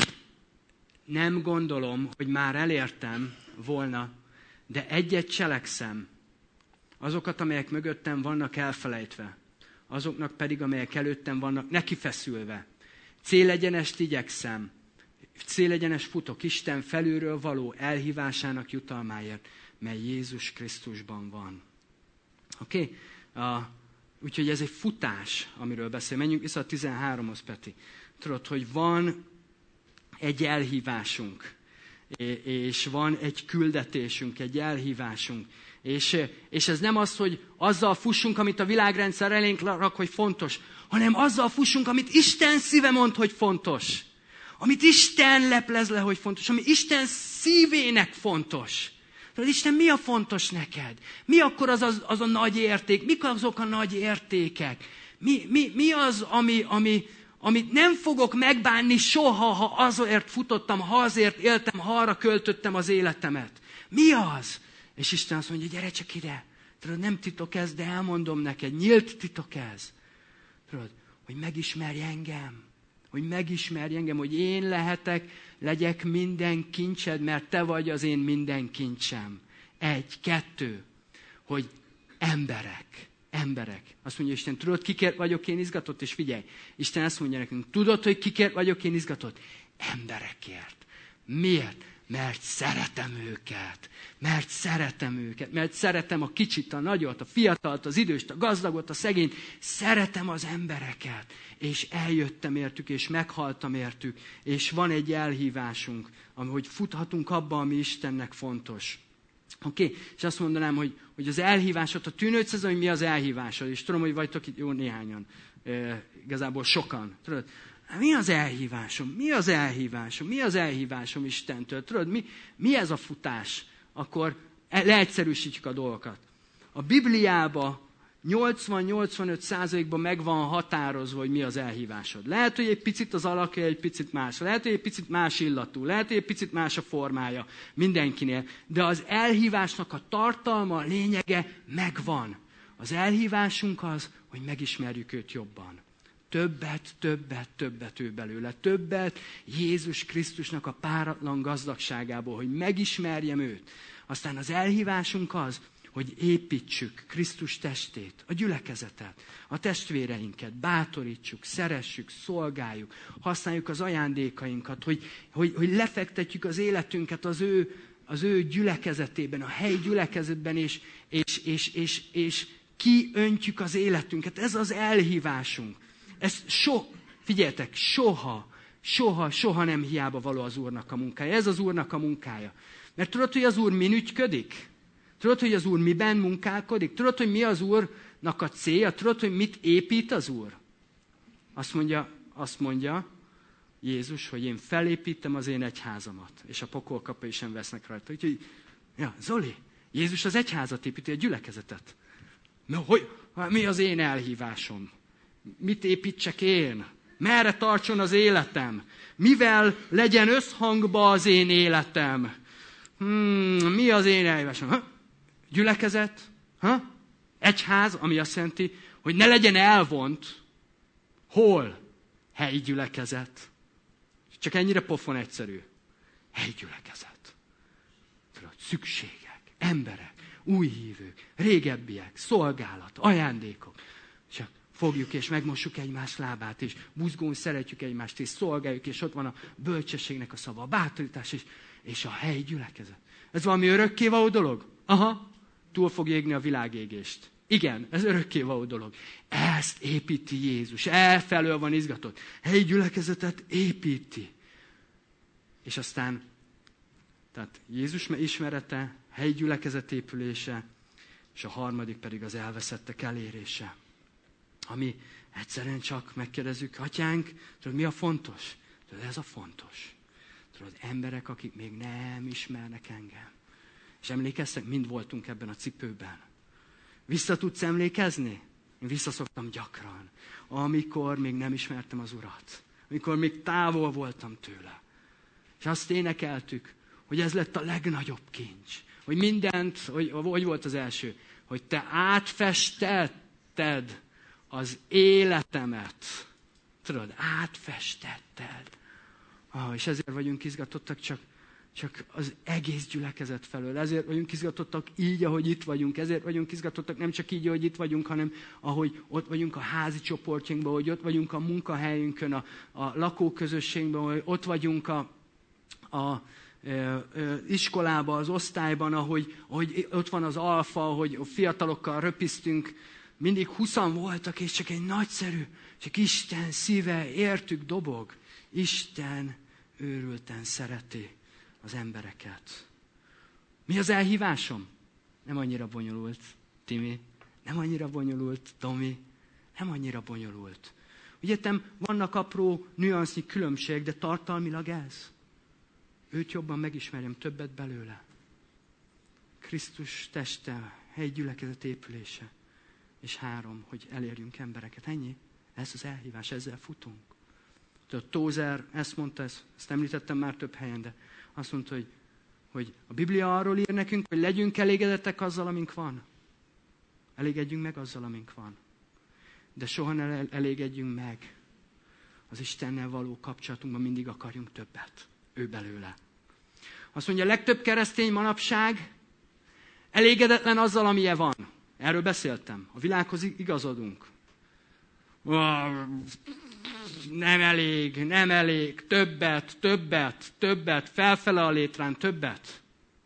nem gondolom, hogy már elértem volna, de egyet cselekszem. Azokat, amelyek mögöttem vannak elfelejtve. Azoknak pedig, amelyek előttem vannak nekifeszülve. Célegyenest igyekszem. Célegyenes futok Isten felülről való elhívásának jutalmáért, mely Jézus Krisztusban van. Oké? Okay? Uh, úgyhogy ez egy futás, amiről beszél. Menjünk vissza a tizenháromhoz, Peti. Tudod, hogy van egy elhívásunk, és van egy küldetésünk, egy elhívásunk. És, és ez nem az, hogy azzal fussunk, amit a világrendszer elénk rak, hogy fontos, hanem azzal fussunk, amit Isten szíve mond, hogy fontos. Amit Isten leplez le, hogy fontos. Ami Isten szívének fontos. Tudod, Isten, mi a fontos neked? Mi akkor az, az, az a nagy érték? Mik azok a nagy értékek? Mi, mi, mi az, ami... ami amit nem fogok megbánni soha, ha azért futottam, ha azért éltem, ha arra költöttem az életemet. Mi az? És Isten azt mondja, gyere csak ide. Tudod, nem titok ez, de elmondom neked, nyílt titok ez. Tudod, hogy megismerj engem. Hogy megismerj engem, hogy én lehetek, legyek minden kincsed, mert te vagy az én minden kincsem. Egy, kettő, hogy emberek Emberek. Azt mondja Isten, tudod, kikért vagyok én izgatott? És figyelj, Isten azt mondja nekünk, tudod, hogy kikért vagyok én izgatott? Emberekért. Miért? Mert szeretem őket. Mert szeretem őket. Mert szeretem a kicsit, a nagyot, a fiatalt, az időst, a gazdagot, a szegényt. Szeretem az embereket. És eljöttem értük, és meghaltam értük. És van egy elhívásunk, hogy futhatunk abba, ami Istennek fontos. Oké? Okay? És azt mondanám, hogy, hogy az elhívásod, a tűnődsz ez, hogy mi az elhívásod. És tudom, hogy vagytok itt jó néhányan. E, igazából sokan. Tudod? Mi az elhívásom? Mi az elhívásom? Mi az elhívásom Istentől? Tudod, mi, mi ez a futás? Akkor leegyszerűsítjük a dolgokat. A Bibliában nyolcvan-nyolcvanöt százalékban meg van határozva, hogy mi az elhívásod. Lehet, hogy egy picit az alakja, egy picit más. Lehet, hogy egy picit más illatú. Lehet, hogy egy picit más a formája mindenkinél. De az elhívásnak a tartalma, a lényege megvan. Az elhívásunk az, hogy megismerjük őt jobban. Többet, többet, többet ő belőle. Többet Jézus Krisztusnak a páratlan gazdagságából, hogy megismerjem őt. Aztán az elhívásunk az, hogy építsük Krisztus testét, a gyülekezetet, a testvéreinket, bátorítsuk, szeressük, szolgáljuk, használjuk az ajándékainkat, hogy, hogy, hogy lefektetjük az életünket az ő, az ő gyülekezetében, a helyi gyülekezetben, és, és, és, és, és kiöntjük az életünket. Ez az elhívásunk. Ez so, figyeljetek, soha, soha, soha nem hiába való az Úrnak a munkája. Ez az Úrnak a munkája. Mert tudod, hogy az Úr min ügyködik? Tudod, hogy az Úr miben munkálkodik? Tudod, hogy mi az Úrnak a célja? Tudod, hogy mit épít az Úr? Azt mondja, azt mondja Jézus, hogy én felépítem az én egyházamat, és a pokolkapai sem vesznek rajta. Úgyhogy, ja, Zoli, Jézus az egyházat építi, a gyülekezetet. Na, hogy, mi az én elhívásom? Mit építsek én? Merre tartson az életem? Mivel legyen összhangba az én életem? Hmm, mi az én elhívásom? Ha? Gyülekezet? Ha? Egyház, ami azt jelenti, hogy ne legyen elvont. Hol? Helyi gyülekezet. Csak ennyire pofon egyszerű. Helyi gyülekezet. Tudod, szükségek, emberek, új hívők, régebbiek, szolgálat, ajándékok. Csak fogjuk és megmossuk egymás lábát, és buzgón szeretjük egymást, és szolgáljuk, és ott van a bölcsességnek a szava, a bátorítás, és, és a helyi gyülekezet. Ez valami örökkévaló dolog? Aha, túl fog égni a világégést. Igen, ez örökkévaló dolog. Ezt építi Jézus. Elfelől van izgatott. Helyi gyülekezetet építi. És aztán, tehát Jézus ismerete, helyi gyülekezet épülése, és a harmadik pedig az elveszettek elérése. Ami egyszerűen csak megkérdezzük, atyánk, tudod, mi a fontos? Tudod, ez a fontos. Tudod, emberek, akik még nem ismernek engem. És emlékeztek, mind voltunk ebben a cipőben. Vissza tudsz emlékezni? Én visszaszoktam gyakran. Amikor még nem ismertem az Urat. Amikor még távol voltam tőle. És azt énekeltük, hogy ez lett a legnagyobb kincs. Hogy mindent, hogy, hogy volt az első? Hogy te átfestetted az életemet. Tudod, átfestetted. Ah, és ezért vagyunk izgatottak csak, csak az egész gyülekezet felől. Ezért vagyunk izgatottak így, ahogy itt vagyunk. Ezért vagyunk izgatottak nem csak így, ahogy itt vagyunk, hanem ahogy ott vagyunk a házi csoportjunkban, hogy ott vagyunk a munkahelyünkön, a, a lakóközösségben, hogy ott vagyunk a, a, a, a iskolában, az osztályban, ahogy, ahogy ott van az alfa, hogy fiatalokkal röpisztünk. Mindig huszan voltak, és csak egy nagyszerű, csak Isten szíve értük dobog. Isten őrülten szereti az embereket. Mi az elhívásom? Nem annyira bonyolult, Timi. Nem annyira bonyolult, Tomi. Nem annyira bonyolult. Ugye, vannak apró nüansznyi különbség, de tartalmilag ez. Őt jobban megismerjem, többet belőle. Krisztus teste, helyi gyülekezet épülése. És három, hogy elérjünk embereket. Ennyi? Ez az elhívás, ezzel futunk. A Tózer ezt mondta, ezt, ezt említettem már több helyen, de azt mondta, hogy, hogy a Biblia arról ír nekünk, hogy legyünk elégedettek azzal, amink van. Elégedjünk meg azzal, amink van. De soha ne elégedjünk meg. Az Istennel való kapcsolatunkban mindig akarjunk többet. Ő belőle. Azt mondja, a legtöbb keresztény manapság elégedetlen azzal, amilyen van. Erről beszéltem. A világhoz igazodunk. Nem elég, nem elég, többet, többet, többet, felfele a létrán, többet.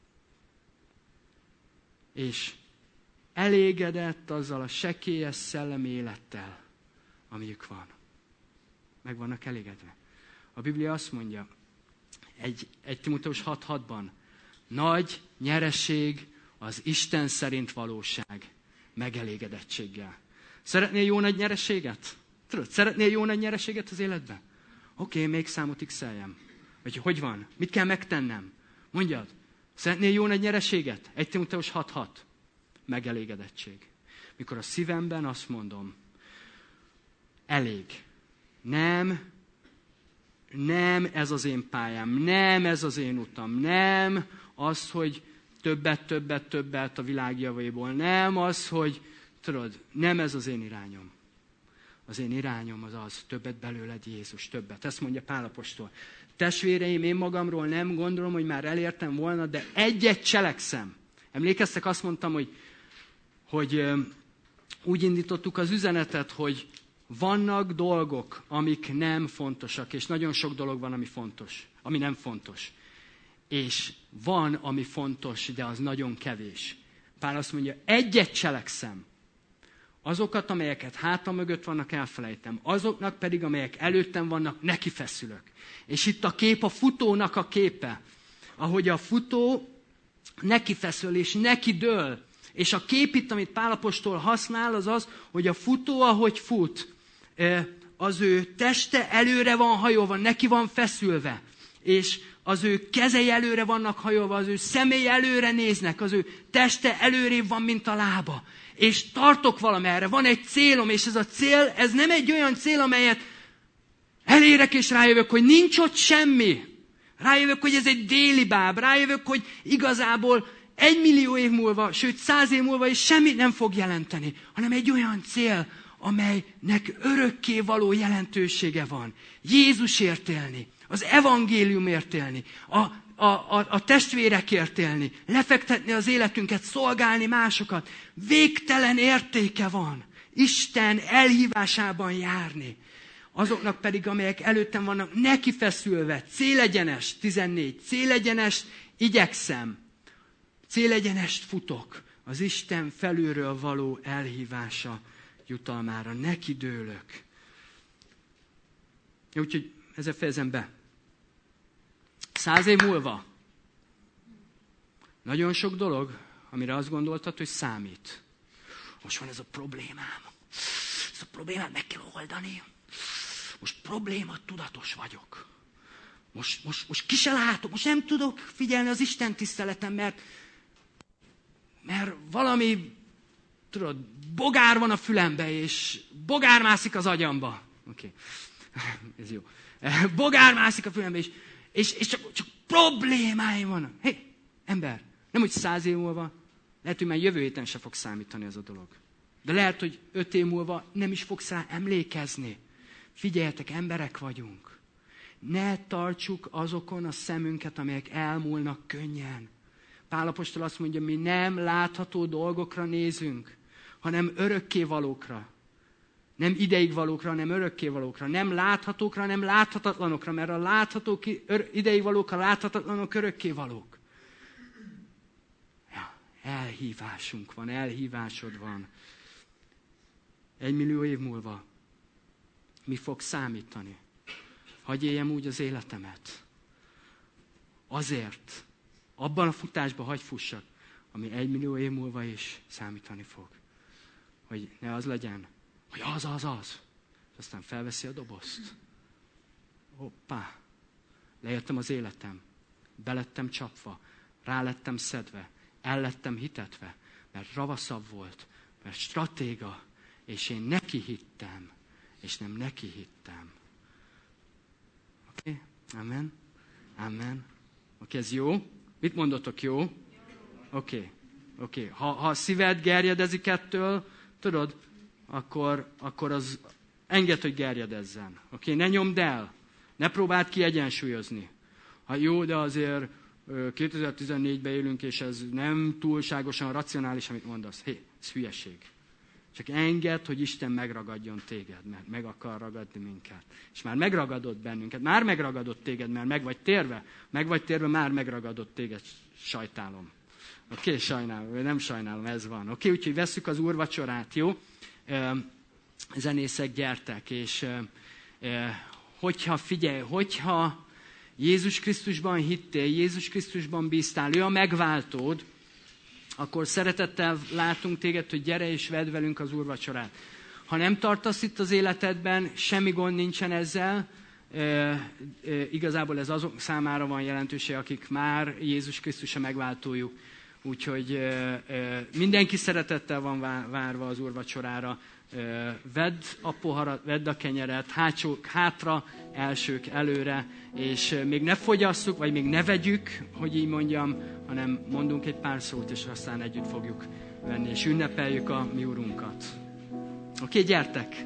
És elégedett azzal a sekélyes szellemi élettel, amiük van. Meg vannak elégedve. A Biblia azt mondja, egy, egy Timóteus hat hatban, nagy nyereség az Isten szerint valóság megelégedettséggel. Szeretnél jó nagy nyereséget? Tudod, szeretnél jó nagy nyereséget az életben? Oké, okay, még számot x-eljem. Vagy hogy van? Mit kell megtennem? Mondjad, szeretnél jó nagy nyereséget? egy Timóteus hat hat. Megelégedettség. Mikor a szívemben azt mondom, elég. Nem, nem ez az én pályám, nem ez az én utam, nem az, hogy többet, többet, többet a világ javaiból, nem az, hogy tudod, nem ez az én irányom. Az én irányom az az, többet belőled Jézus, többet. Ezt mondja Pál apostol. Testvéreim, én magamról nem gondolom, hogy már elértem volna, de egyet cselekszem. Emlékeztek, azt mondtam, hogy, hogy úgy indítottuk az üzenetet, hogy vannak dolgok, amik nem fontosak, és nagyon sok dolog van, ami fontos, ami nem fontos. És van, ami fontos, de az nagyon kevés. Pál azt mondja, egyet cselekszem. Azokat, amelyeket hátam mögött vannak, elfelejtem. Azoknak pedig, amelyek előttem vannak, nekifeszülök. És itt a kép a futónak a képe. Ahogy a futó nekifeszül és neki dől. És a kép itt, amit Pál apostol használ, az az, hogy a futó, ahogy fut, az ő teste előre van hajolva, neki van feszülve. És az ő kezei előre vannak hajolva, az ő szemei előre néznek, az ő teste előrébb van, mint a lába. És tartok valamerre, van egy célom, és ez a cél, ez nem egy olyan cél, amelyet elérek, és rájövök, hogy nincs ott semmi. Rájövök, hogy ez egy déli báb, rájövök, hogy igazából egy millió év múlva, sőt száz év múlva is semmit nem fog jelenteni, hanem egy olyan cél, amelynek örökké való jelentősége van. Jézusért élni, az evangéliumért élni, a, a, a, a testvérekért élni, lefektetni az életünket, szolgálni másokat. Végtelen értéke van. Isten elhívásában járni. Azoknak pedig, amelyek előttem vannak, neki feszülve, célegyenes, tizennégy, célegyenes, igyekszem, célegyenest futok, az Isten felülről való elhívása jutalmára, neki dőlök. Úgyhogy ezzel fejezem be. Száz év múlva nagyon sok dolog, amire azt gondoltad, hogy számít. Most van ez a problémám. Ezt a problémát meg kell oldani. Most probléma tudatos vagyok. Most, most, most ki se látok, most nem tudok figyelni az Isten tiszteletem, mert, mert valami, tudod, bogár van a fülembe, és bogár mászik az agyamba. Oké, okay. Ez jó. Bogár mászik a fülembe, és, és, és csak, csak problémáim vannak. Hé, hey, ember, nem úgy száz év múlva, lehet, hogy már jövő héten se fog számítani ez a dolog. De lehet, hogy öt év múlva nem is fogsz rá emlékezni. Figyeljetek, emberek vagyunk. Ne tartsuk azokon a szemünket, amelyek elmúlnak könnyen. Pál apostol azt mondja, mi nem látható dolgokra nézünk, hanem örökkévalókra. Nem ideigvalókra, hanem örökkévalókra. Nem láthatókra, hanem láthatatlanokra, mert a láthatók ideigvalók, a láthatatlanok örökkévalók. Ja, elhívásunk van, elhívásod van. Egy millió év múlva mi fog számítani? Hagy éljem úgy az életemet. Azért, abban a futásban hagy fussak, ami egy millió év múlva is számítani fog. Hogy ne az legyen, hogy az, az, az. És aztán felveszi a dobozt. Hoppá, lejöttem az életem, belettem csapva, rálettem szedve, ellettem hitetve, mert ravaszabb volt, mert stratéga, és én neki hittem, és nem neki hittem. Oké? Okay? Amen? Amen. Oké, okay, ez jó? Mit mondotok, jó? Oké. Okay. Oké. Okay. Ha, ha a szíved gerjedezik ettől, tudod, akkor, akkor az engedd, hogy gerjedezzen. Oké? Okay? Ne nyomd el. Ne próbáld kiegyensúlyozni. Ha jó, de azért kétezer-tizennégyben élünk, és ez nem túlságosan racionális, amit mondasz. Hé, ez hülyeség. Csak engedd, hogy Isten megragadjon téged, mert meg akar ragadni minket. És már megragadott bennünket, már megragadott téged, mert meg vagy térve. Meg vagy térve, már megragadott téged, sajtálom. Oké, okay, sajnálom, nem sajnálom, ez van. Oké, okay, úgyhogy vesszük az úrvacsorát, jó? Zenészek, gyertek, és hogyha, figyelj, hogyha Jézus Krisztusban hittél, Jézus Krisztusban bíztál, ő a megváltód, akkor szeretettel látunk téged, hogy gyere és vedd velünk az úrvacsorát. Ha nem tartasz itt az életedben, semmi gond nincsen ezzel, e, e, igazából ez azok számára van jelentőség, akik már Jézus Krisztus a megváltójuk. Úgyhogy e, e, mindenki szeretettel van várva az úrvacsorára. E, vedd a poharat, vedd a kenyeret, hátsók hátra, elsők előre, és még ne fogyasszuk, vagy még ne vegyük, hogy így mondjam, hanem mondunk egy pár szót, és aztán együtt fogjuk venni, és ünnepeljük a mi Urunkat. Oké, okay, gyertek!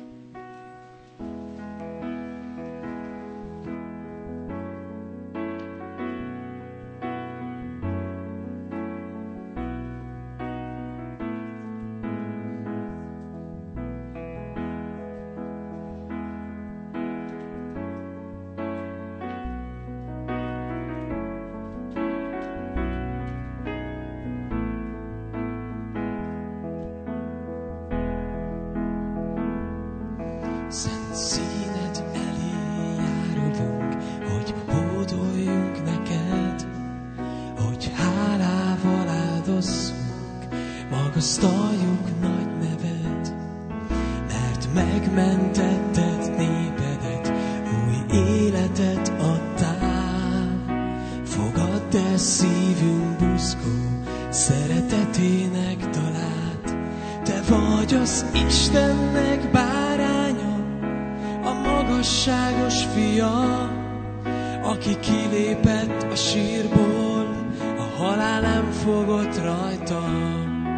Magasztaljuk nagy neved, mert megmentetted népedet, új életet adtál. Fogadd el szívünk buzgó szeretetének dalát. Te vagy az Istennek báránya, a magasságos fia, aki kilépett a sírból, a halál nem fogott rajta.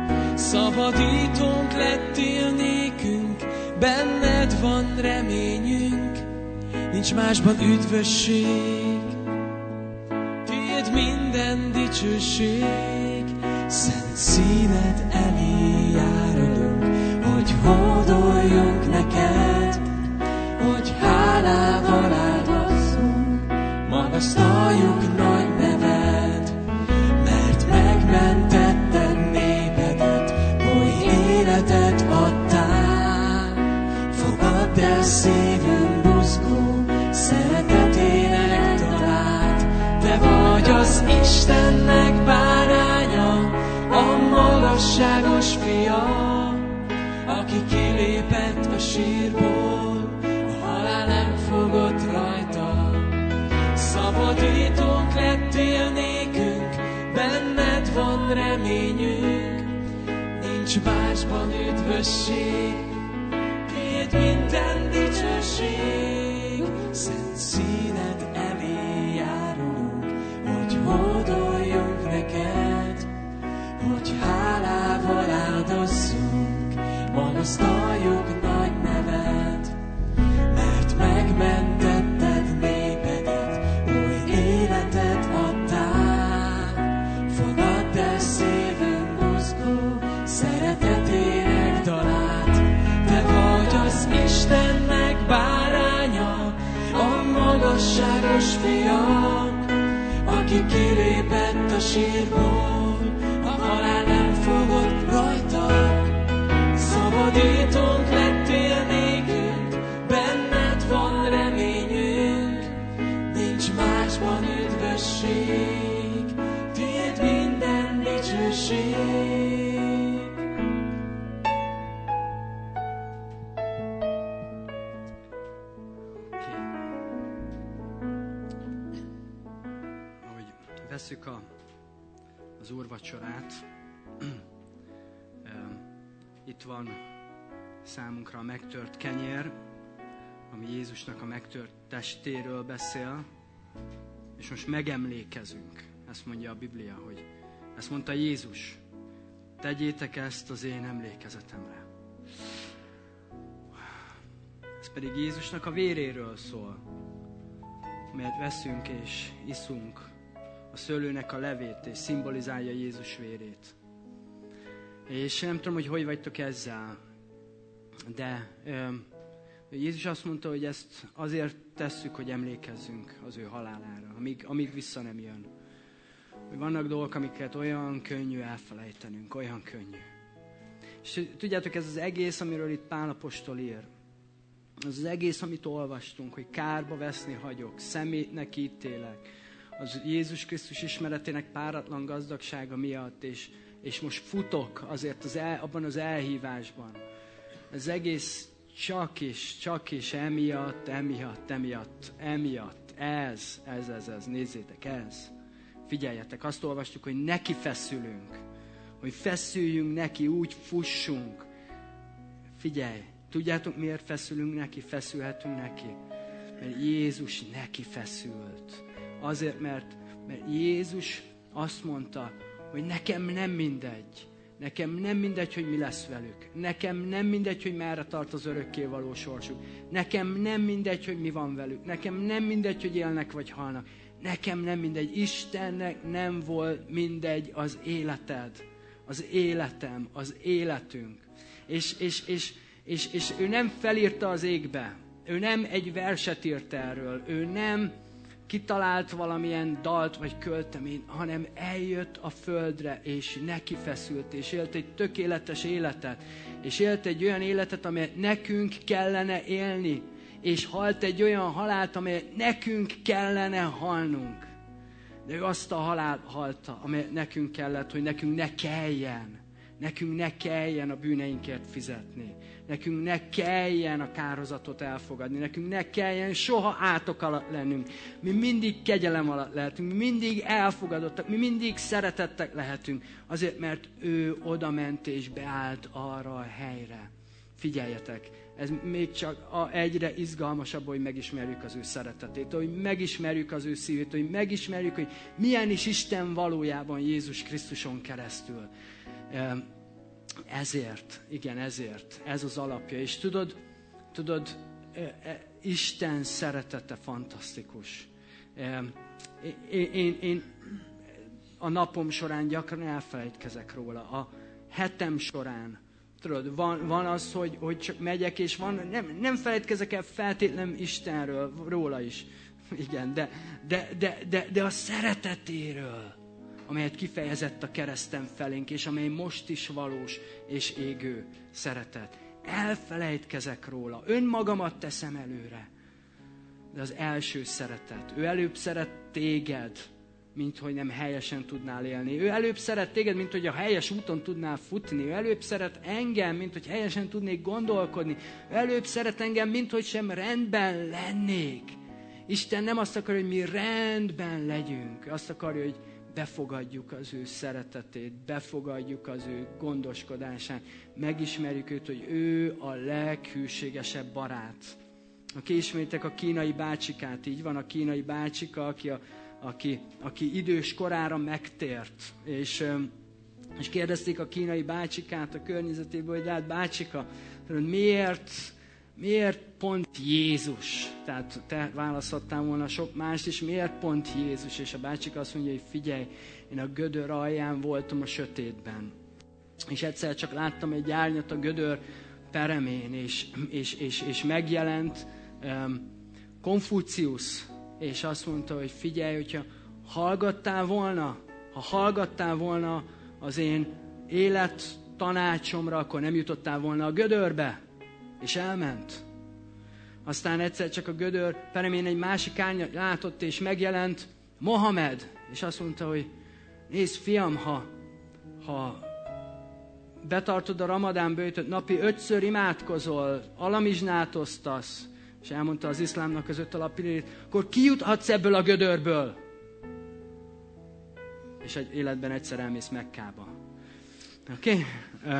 Szabadítónk lettél nékünk, benned van reményünk, nincs másban üdvösség, tiéd minden dicsőség. Szent színed elé járulunk, hogy hódoljunk neked, hogy hálával áldozzunk, magasztaljuk nagy neved, mert megmentetted népedet, életet adtál. Fogadd el szívünk buzgó szeretetének dalát. Te vagy az Istennek báránya, a magasságos fia, aki kilépett a sírból, a halál nem fogott rajta. Szabadítónk lettél nékünk, benned van reményünk, nincs másban üdvösség, tiéd minden dicsőség. Szent színed elé járulunk, hogy hódoljunk neked, hogy hálával áldozzunk, magasztaljuk nagy neved, mert megmentetted népedet, új életet adtál. Fogadd el szívünk buzgó szeretetének dalát. Te vagy az Istennek báránya, a magasságos fia, aki kilépett a sírból, a halál nem fogott rajta. Szabadítónk lettél nékünk, benned van reményünk, nincs másban üdvösség, tiéd minden dicsőség. Vesszük a, az úrvacsorát. Itt van számunkra a megtört kenyér, ami Jézusnak a megtört testéről beszél, és most megemlékezünk. Ezt mondja a Biblia, hogy ezt mondta Jézus. Tegyétek ezt az én emlékezetemre. Ez pedig Jézusnak a véréről szól, amelyet veszünk és iszunk a a szőlőnek a levét, és szimbolizálja Jézus vérét. És nem tudom, hogy hogy vagytok ezzel, de ö, Jézus azt mondta, hogy ezt azért tesszük, hogy emlékezzünk az ő halálára, amíg, amíg vissza nem jön. Hogy vannak dolgok, amiket olyan könnyű elfelejtenünk, olyan könnyű. És tudjátok, ez az egész, amiről itt Pál apostol ír, az az egész, amit olvastunk, hogy kárba veszni hagyok, szemétnek ítélek, az Jézus Krisztus ismeretének páratlan gazdagsága miatt, és, és most futok azért az el, abban az elhívásban. Az egész csak is, csak is emiatt, emiatt, emiatt, emiatt, ez, ez, ez, ez, nézzétek, ez. Figyeljetek, azt olvastuk, hogy neki feszülünk, hogy feszüljünk neki, úgy fussunk. Figyelj, tudjátok miért feszülünk neki, feszülhetünk neki? Mert Jézus neki feszült. Azért, mert, mert Jézus azt mondta, hogy nekem nem mindegy. Nekem nem mindegy, hogy mi lesz velük. Nekem nem mindegy, hogy merre tart az örökkévaló sorsuk. Nekem nem mindegy, hogy mi van velük. Nekem nem mindegy, hogy élnek vagy halnak. Nekem nem mindegy. Istennek nem volt mindegy az életed, az életem, az életünk. És, és, és, és, és ő nem felírta az égbe. Ő nem egy verset írt erről. Ő nem kitalált valamilyen dalt vagy költeményt, hanem eljött a földre, és neki feszült, és élt egy tökéletes életet, és élt egy olyan életet, amelyet nekünk kellene élni, és halt egy olyan halált, amelyet nekünk kellene halnunk. De ő azt a halált halta, amelyet nekünk kellett, hogy nekünk ne kelljen. Nekünk ne kelljen a bűneinkért fizetni. Nekünk ne kelljen a kárhozatot elfogadni. Nekünk ne kelljen soha átok alatt lennünk. Mi mindig kegyelem alatt lehetünk. Mi mindig elfogadottak. Mi mindig szeretettek lehetünk. Azért, mert ő odament és beállt arra a helyre. Figyeljetek, ez még csak a egyre izgalmasabb, hogy megismerjük az ő szeretetét, hogy megismerjük az ő szívét, hogy megismerjük, hogy milyen is Isten valójában Jézus Krisztuson keresztül. Ezért, igen, ezért, ez az alapja. És tudod, tudod, Isten szeretete fantasztikus. Én, én, én a napom során gyakran elfelejtkezek róla. A hetem során, tudod, van, van az, hogy, hogy csak megyek, és van, nem, nem felejtkezek el feltétlenül Istenről, róla is. Igen, de, de, de, de, de a szeretetéről, amelyet kifejezett a kereszten felénk, és amely most is valós és égő szeretet. Elfelejtkezek róla, önmagamat teszem előre. De az első szeretet. Ő előbb szeret téged, mint hogy nem helyesen tudnál élni. Ő előbb szeret téged, mint hogy a helyes úton tudnál futni. Ő előbb szeret engem, mint hogy helyesen tudnék gondolkodni. Ő előbb szeret engem, mint hogy sem rendben lennék. Isten nem azt akarja, hogy mi rendben legyünk. Azt akarja, hogy befogadjuk az ő szeretetét, befogadjuk az ő gondoskodását, megismerjük őt, hogy ő a leghűségesebb barát. Aki ismeritek a kínai bácsikát, így van, a kínai bácsika, aki, a, aki, aki idős korára megtért, és, és kérdezték a kínai bácsikát a környezetéből, hogy hát bácsika, miért, miért pont Jézus? Tehát te választhattál volna sok mást is, miért pont Jézus? És a bácsika azt mondja, hogy figyelj, én a gödör alján voltam a sötétben. És egyszer csak láttam egy árnyat a gödör peremén, és, és, és, és megjelent um, Konfuciusz, és azt mondta, hogy figyelj, hogyha hallgattál volna, ha hallgattál volna az én élet tanácsomra, akkor nem jutottál volna a gödörbe. És elment. Aztán egyszer csak a gödör peremén egy másik árnyat látott, és megjelent Mohamed. És azt mondta, hogy nézd, fiam, ha, ha betartod a ramadán böjtöt, napi ötször imádkozol, alamizsnát osztasz, és elmondta az iszlámnak az öt alappillérét, akkor kijuthatsz ebből a gödörből. És egy életben egyszer elmész Mekkába. Oké? Okay? Uh,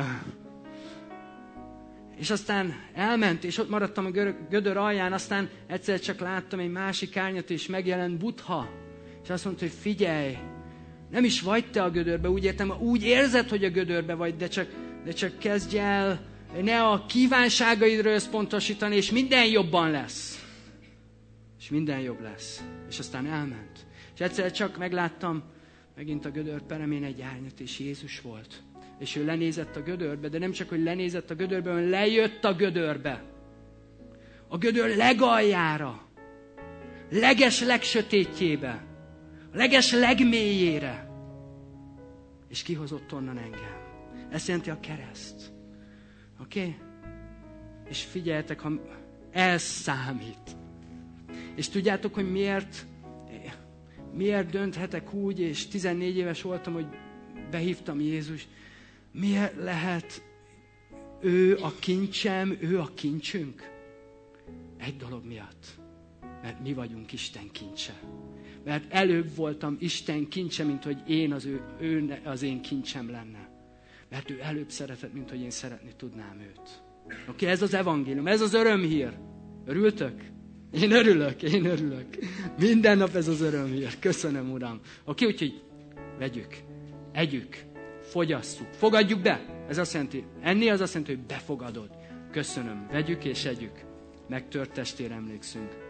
és aztán elment, és ott maradtam a gödör alján, aztán egyszer csak láttam egy másik árnyat, és megjelent Buddha. És azt mondta, hogy figyelj, nem is vagy te a gödörbe, úgy értem, úgy érzed, hogy a gödörbe vagy, de csak, de csak kezdj el ne a kívánságaidra összpontosítani, és minden jobban lesz. És minden jobb lesz. És aztán elment. És egyszer csak megláttam megint a gödör peremén egy árnyat, és Jézus volt. És ő lenézett a gödörbe, de nem csak, hogy lenézett a gödörbe, hanem lejött a gödörbe. A gödör legaljára, leges legsötétjébe, a leges legmélyére. És kihozott onnan engem. Ez jelenti a kereszt. Oké? Okay? És figyeljetek, ha ez számít. És tudjátok, hogy miért, miért dönthetek úgy, és tizennégy éves voltam, hogy behívtam Jézus. Miért lehet ő a kincsem, ő a kincsünk? Egy dolog miatt. Mert mi vagyunk Isten kincse. Mert előbb voltam Isten kincse, mint hogy én az, ő, ő az én kincsem lenne. Mert ő előbb szeretett, mint hogy én szeretni tudnám őt. Oké, okay, ez az evangélium, ez az örömhír. Örültök? Én örülök, én örülök. Minden nap ez az örömhír. Köszönöm, Uram. Oké, okay, úgyhogy vegyük, együk, fogyasszuk, fogadjuk be. Ez azt jelenti, enni az azt jelenti, hogy befogadod. Köszönöm, vegyük és együk. Megtört testére emlékszünk.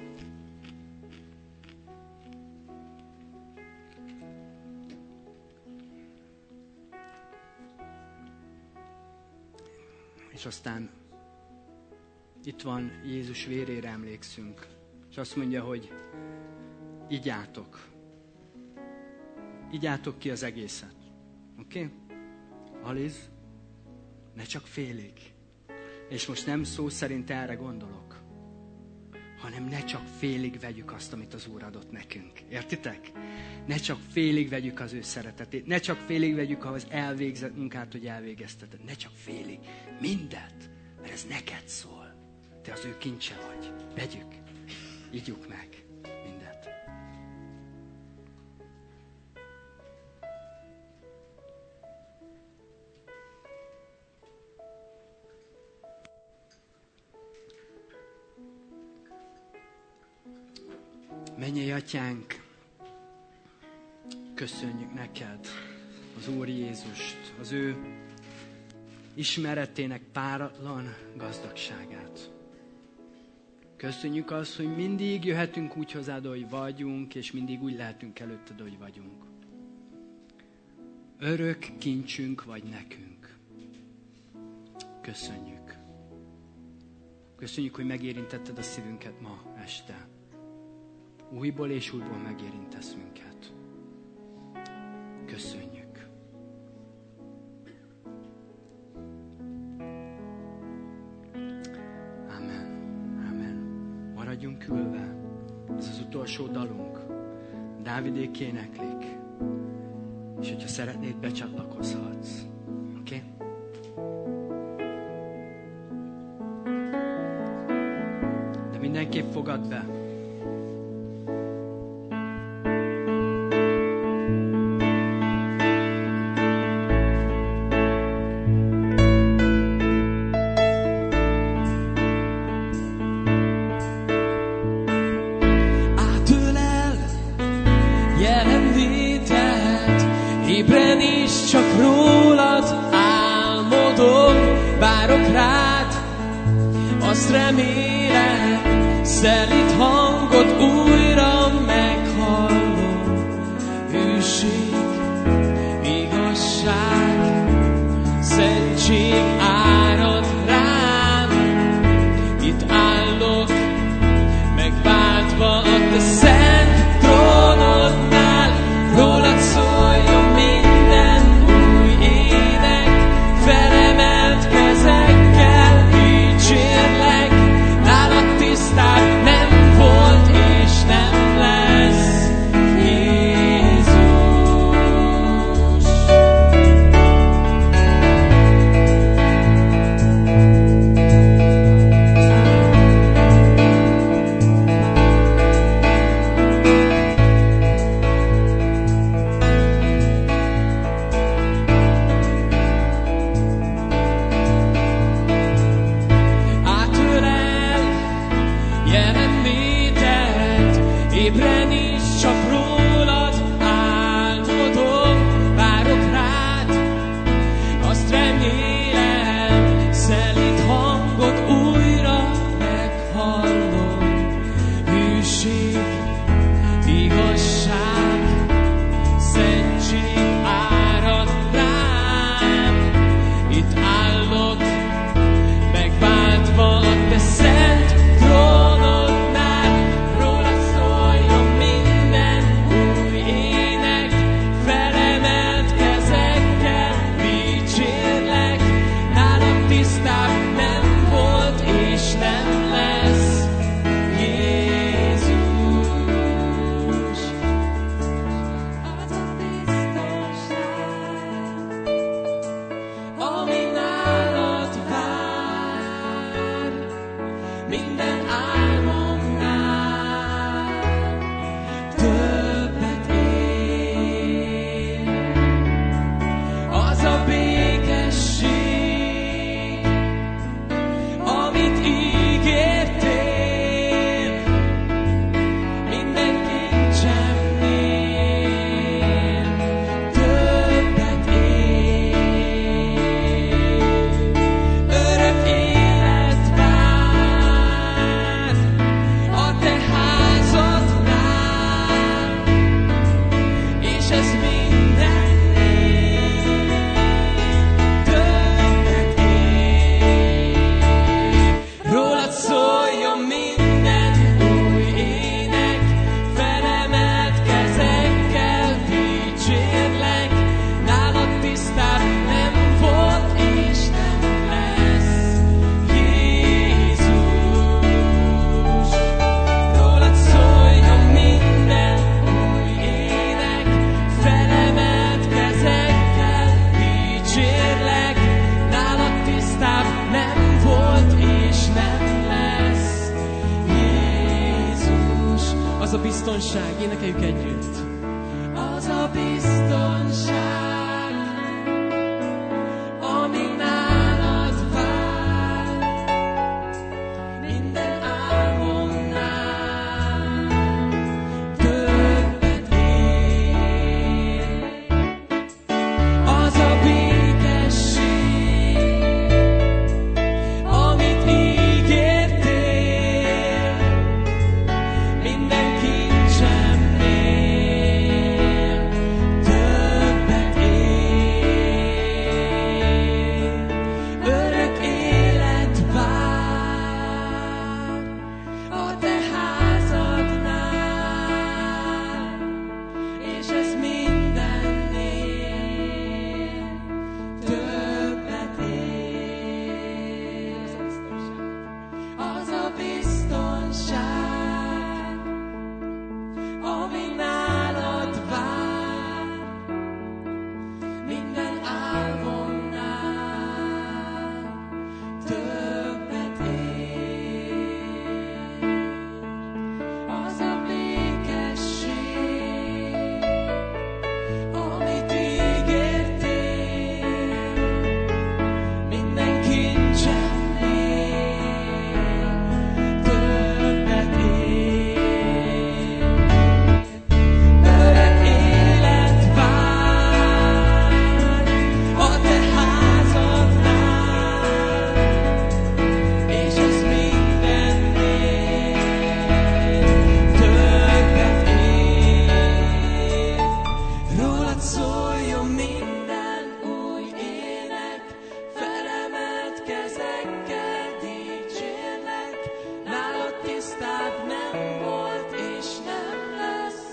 És aztán itt van, Jézus vérére emlékszünk. És azt mondja, hogy igyátok. Igyátok ki az egészet. Oké? Okay? Aliz, ne csak félig. És most nem szó szerint erre gondolok, hanem ne csak félig vegyük azt, amit az Úr adott nekünk. Értitek? Ne csak félig vegyük az ő szeretetét. Ne csak félig vegyük az elvégzett munkát, hogy elvégezteted. Ne csak félig. Mindent. Mert ez neked szól. Te az ő kincse vagy. Vegyük. Igyuk meg mindent. Mennyei Atyánk, köszönjük neked az Úr Jézust, az ő ismeretének páratlan gazdagságát. Köszönjük azt, hogy mindig jöhetünk úgy hozzád, hogy vagyunk, és mindig úgy lehetünk előtted, hogy vagyunk. Örök kincsünk vagy nekünk. Köszönjük. Köszönjük, hogy megérintetted a szívünket ma este. Újból és újból megérintesz minket. Köszönjük. Amen. Amen. Maradjunk ülve. Ez az utolsó dalunk. Dávidék éneklik. És hogyha szeretnéd, becsatlakozhatsz. Oké? Okay? De mindenképp fogad be. Csak rólad álmodom, várok rád, azt remélem, szelíd hangot újra meghallom. Hűség, igazság, szentség árad rám, itt állok, megváltva a te szent trónodnál, rólad szóljon minden. Felemelt kezekkel dicsérlek, nálad tisztább nem volt és nem lesz, Jézus. biztonság, énekeljük együtt. Az a biztonság, ami nálad vár, minden álmomnál többet ér. Az a békesség, amit ígértél, minden kincsemnél többet ér. Örök élet vár a te házadnál, és ez mindennél többet ér. Az a biztonság, ami nálad vár, minden álmomnál többet ér. Az a békesség, amit ígértél, minden kincsemnél többet ér. Örök élet vár a te házadnál, és ez mindennél többet ér. Rólad szóljon minden új ének, felemelt kezekkel dicsérlek, nálad tisztább nem volt és nem lesz,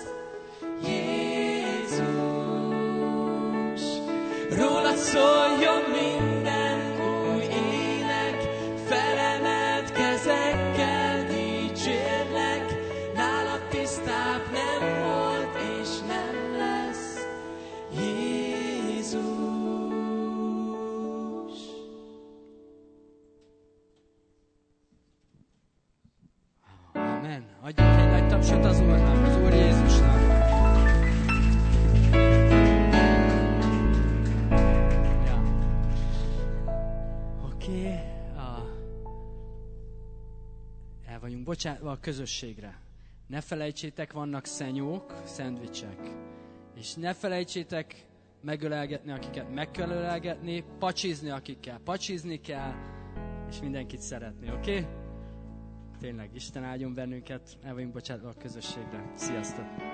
Jézus. Rólad szóljon minden új ének, felemelt kezekkel dicsérlek, nálad tisztább nem volt és nem lesz, Jézus. Amen. Adjunk egy nagy tapsot az Úrnak, az Úr Jézusnak. Ja. Oké. Okay. Ah. El vagyunk bocsátva a közösségre. Ne felejtsétek, vannak szenyók, szendvicsek. És ne felejtsétek megölelgetni, akiket meg kell ölelgetni, pacsizni, akikkel pacsizni kell, és mindenkit szeretni, oké? Okay? Tényleg, Isten áldjon bennünket, el vagyunk bocsátva a közösségre. Sziasztok!